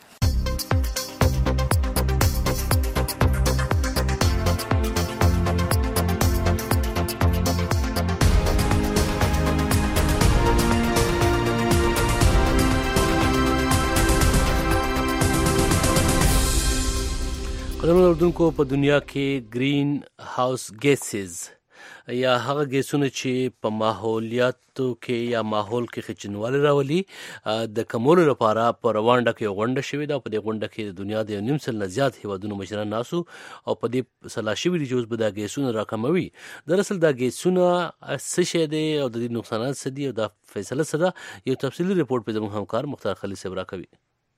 قدرمن اوردونکو په دنیا کې گرین هاوس ګیسز یا هغه ګیسونه چې په ماحولیاتو کې یا ماحول کې خچنواله راولي د کمولو لپاره په روانډه کې غونډه شوې ده. په دې غونډه کې د دنیا د نیم سل نه زیات هیوادونو مشران ناسو او په دې سلا شوي دي چې اوس به دا ګیسونه راکموي. دراصل دا ګیسونه څه شی دی او د دې نقصانات څه دي او دا فیصله څه ده، یو تفصیلي رپورټ په زموږ همکار مختار خلیل صاحب راکوي.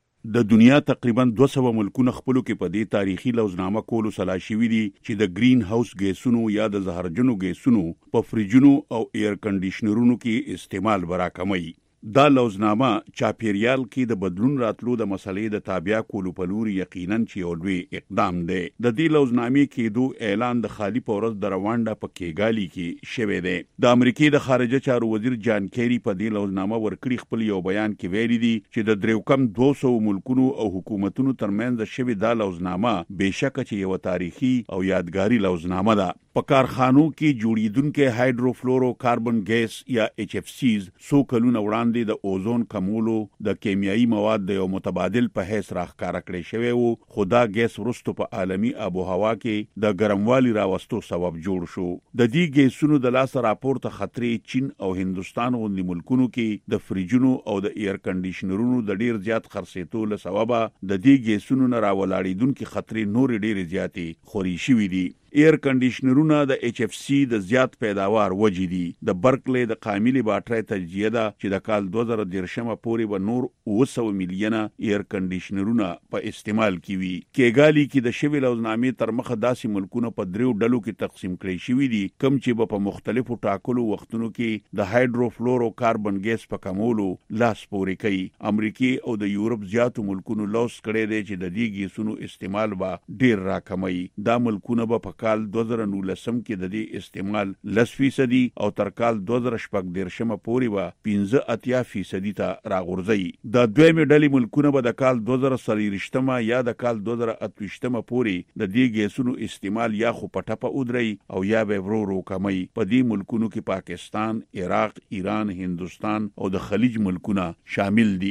د دنیا تقریبا دوه سوه ملکونه خپلو کې په دې تاریخي لوزنامه کولو سلا شوي دي چې د گرین هاوس ګیسونو یا د زهرجنو ګیسونو په فریجونو او ایر کنډیشنرونو کې استعمال برا کموي. دا لوزنامه چاپیریال کې د بدلون راتلو د مسلې د تابع کولو په لور یقینا چې یو لوی اقدام دی. د دې لوزنامې کېدو اعلان د خالی پورز د روانډه په کېګالي کې شوی دی. د امریکای د خارجه چارو وزیر جان کیری په دې لوزنامه ورکړي خپل یو بیان کې ویلي دي چې د دریو کم دوه سوه ملکونو او حکومتونو ترمنځ شوی دا لوزنامه بهشکه چې یو تاریخي او یادګاري لوزنامه ده. په کارخانو کې جوړیدونکو هایدروفلورو کاربن ګیس یا ایچ اف سیز سو کلونه وړاندې د اوزون کمولو د کیمیاوي مواد د یو متبادل په حیث راښکاره کړی شوی وو، خو دا ګیس وروسته په عالمي آب و هوا کې د ګرموالي راوستو سبب جوړ شو. د دې ګیسونو د لاسه راپورته خطرې چین او هندستان غوندې ملکونو کې د فریجونو او د ایر کنډیشنرونو د ډیر زیات خرڅېدو له سببه د دې ګیسونو نه راولاړېدونکې خطرې نورې ډېرې زیاتې خوري شوي دي. ایر کنډیشنرونه د ایچ اف سی د زیات پیداوار وجې دي. د برکلی د قاملي باټرۍ تجزیه ده چې د کال دوه زره دېرشمه پورې به نور اوه سوه میلیونه ایر کنډیشنرونه په استعمال کې وي. کېګالي کې د شوې لوزنامې تر مخه داسې ملکونه په دریو ډلو کې تقسیم کړی شوي دي کوم چې به په مختلفو ټاکلو وختونو کې د هایدروفلورو کاربن ګیس په کمولو لاس پورې کوي. امریکای او د یورپ زیاتو ملکونو لوس کړی دی چې د دې ګیسونو استعمال به ډیر راکموي. دا ملکونه به په کال دوه زره نولسم کې د دې استعمال لس فیصدي او تر کال دوه زره شپږ دېرشمه پورې به پنځه اتیا فیصدي ته راغورځي. د دویمې ډلې ملکونه به د کال دوه زره څلېرویشتمه یا د کال دوه زره اته ویشتمه پورې د دې ګیسونو استعمال یا خو په ټپه ودرئ او یا به ورو ورو کموي. په دې ملکونو کې پاکستان، عراق، ایران، هندوستان او د خلیج ملکونه شامل دي.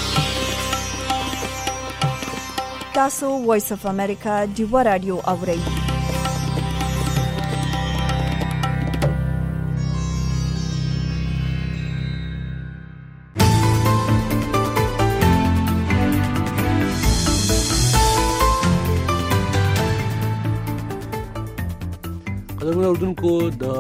تاسو وایس اف امریکا ډیو رادیو اورئ. قدرمن اوردونکو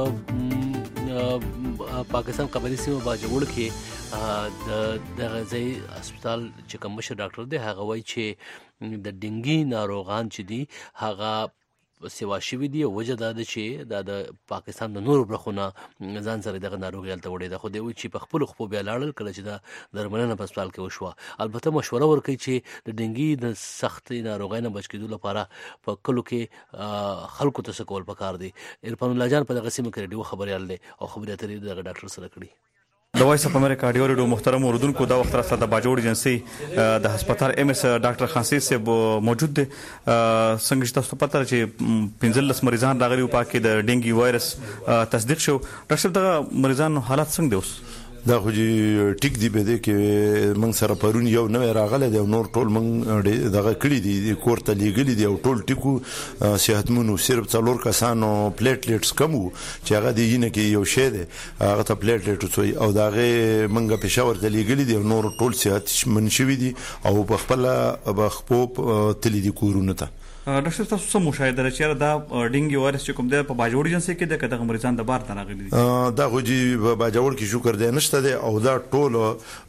د پاکستان قبایلی سیمه باجوړ کې د دغه ځای هسپتال چې کوم مشر ډاکټر دی هغه وایي چې د ډنګي ناروغان چې دي هغه سیوا شوی دی وجه دا د چې د پاکستان د نور برخونه ځان سره دغه ناروغي الته وړي د خو دی چې په خپل خو بیا لاړل کله چې دا درملنه په هسپتال کې وشوه. البته مشوره ورکړي چې د ډنګي د سختي ناروغۍ نه بچ کېدو لپاره په کلو کې خلکو ته څه کول پکار دي. عرفان الله جان په دغه سیمه کې ډیو خبريال دی او خبرې اترې دغه ډاکټر سره کړي. د وایس اف امریکا ډیو ریډیو محترم اوردونکو دا وخت راځه د باجوړ ایجنسی د هسپتال ایم اس ډاکټر خانسي صاحب موجود دي. څنګه چې تاسو پته چې پنځلس مریضان راغلي او پاکي د ډینګي وایرس تصدیق شو. ډاکټر صاحب دا مریضان حالت څنګه دي اوس؟ دا خو چې ټیک دی به دی کې موږ سره پرون یو نوې راغله دی نور ټول موږ دغه کړی دی کور ته لیږلي دی او ټول ټیکو صحتمنو صرف څلور کسانو پلیټلیټس کم وو چې هغه دی نه کې یو شی دی هغه ته پلیټلیټ وي او داغه موږ پېښور ته لیږلي دی نور ټول صحت منشوي دي او په خپل بخپو تللی دی کورونه ته. ډاکټر تاسو څه مشاهده لرئ چې دا ډینګي وایرس چې کوم دی په باجوړ ایجنسی کې د کډه مریضان د بار ته راغلي دي؟ دا خو چې په باجوړ کې شکر دی نشته دی او دا ټول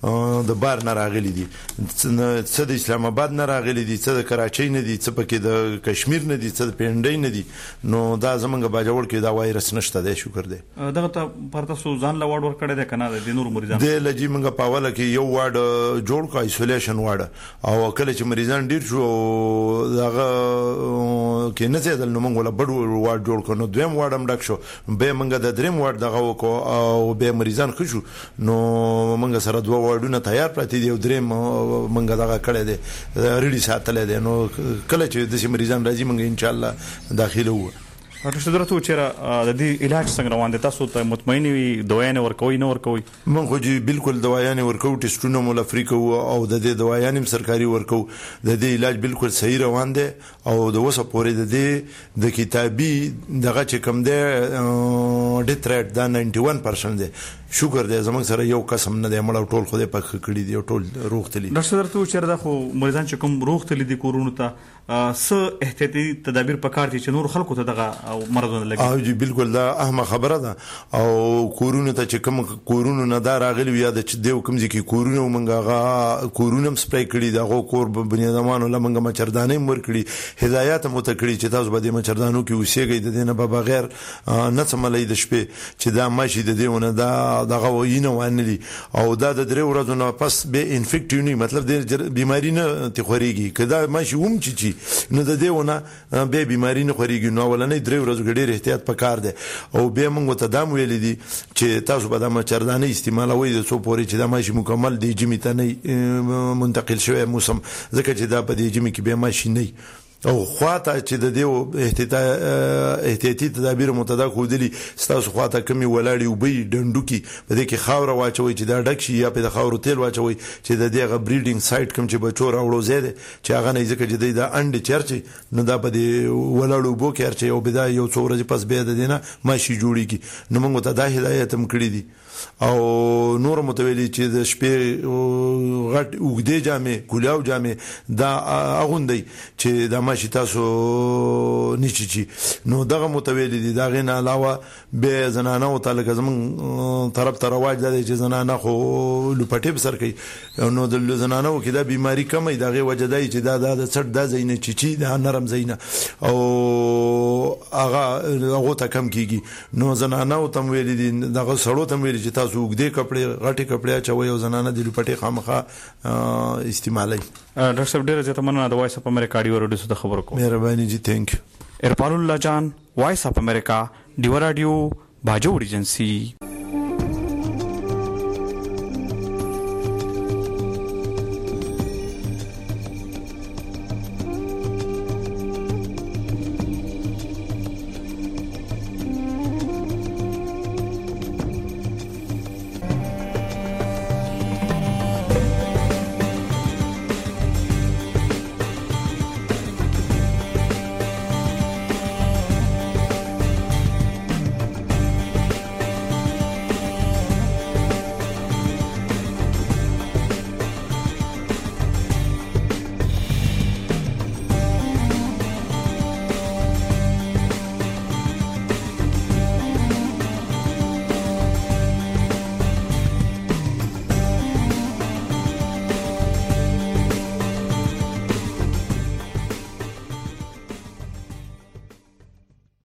د بار نه راغلي دي. څه د اسلام آباد نه راغلي دي څه د کراچۍ نه دي څه پکې د کشمیر نه دي څه د پنډۍ نه دي. نو دا زمونږ باجوړ کې دا وایرس نشته دی شکر دی. دغه ته پر تاسو ځان لا وړ ور کړی دی کنه د نور مریضان د لږی موږ په اوله کې یو وارډ جوړ کا ایسولیشن وارډ او کله چې مریضان ډیر شو دغه کې نه زیدل نو موږ ولا بډ وارډ جوړ کړو. دویم وارډ هم ډک شو به موږ د دریم وارډ دغه وکړو او به مریضان خوشو نو موږ سره دوه وارډونه تیار پاتې دي او دریم موږ دغه کړی دی ریډي ساتل دي. نو کله چې د مریضان راځي موږ ان شاء الله داخله وو. ډاکټر درته چیرې د دې علاج څنګه روان دي تاسو ته مطمئن وي دوايانې ورکوي نه ورکوي؟ موږ خو جی بالکل دوايانې ورکو ټیسټونه مول افریقا او د دې دوايانې سرکاري ورکو. د دې علاج بالکل صحیح روان دي او د وسه پورې د دې د کتابي دغه چې کم دی ډیت ریټ دا نننټي ون پرسنټ دی. شکر دی زمونږ سره یو قسم نه دی مړ ټول خو دې پخ کړی دی ټول روغ تللی. ډاکټر درته چیرې دا خو مریضان چې کوم روغ تللی دي کورونو ته څه احتیاطي تدابیر پکار دي چې نور خلکو ته دغه مرضونه لګي؟ او جی بالکل دا اهمه خبره ده او کورونو ته چې کوم کورونو نه دا راغلی یا د چې دیو کوم ځکه کورونو منګه کورونو سپری کړی دغه کور بنیادمانو لمنګه مچردانې مور کړی هدایت مو ته کړی چې تاسو به د مچردانو کې اوسېږئ د دینه به بغیر نه سملې د شپې چې دا ماشي د دیونه دا دغه وینه وانلی او دا د درې ورځې نه پس به انفیکټیو نه مطلب د بیماری نه تخوريږي کدا ماشي ووم چې نو د دیونه به بیماری نه خوريږي. نو ولنې درې ورځې ډېر احتیاط پکار دی او به موږ ته دا ویل دي چې تاسو به د مچردانې استعمالوي د څو پورې چې دا ماشي مکمل دی جمی ته نه منتقل شوی موسم ځکه چې دا په دې جمی کې به ماشي نه او خواته چې د دیو احتیاطي تدابیر متدا کودلی ستاسو خواته کمی ولاړی او بي ډندوکي په دې کې خاور واچوي چې دا ډک شي یا په خاور تیل واچوي چې د دغه بریډینګ سایت کوم چې بچو راوړو زیاده چې هغه نه ځکه چې د انډ چرچي نو دا په دې ولاړو بو کې ارچي او بدا یو څو ورځې پس به د دینه ماشي جوړیږي. نو موږ ته دا هدایت هم کړی دي او نور متویلی چې د شپې غټ وګدې جامې ګلاو جامې دا اغوندي چې د ماشي تاسو نشي چی نو دغه متویلی دي دا غنه علاوه به زنانه او تعلق زمون طرف ته رواج دی چې زنانه خو لپټې بسر کوي نو د زنانه کې دا بیماری کمه دغه وجه دی چې دا د څټ د زینه چی چی دا نرم زینه او هغه هغه ته کم کیږي. نو زنانه او تم ویل دي دغه سړو تم ویل چې تاسو وګدې کپڑے غټي کپڑے چوي او زنانه د لپټې خامخه استعمالي. ډاکټر صاحب ډیره زیاته مننه د وایس اف امریکا ډیو رادیو څخه خبرو کوم. مهرباني جی ثانک یو. ارفان الله جان وایس اف امریکا ډیو رادیو باجوړ ایجنسی.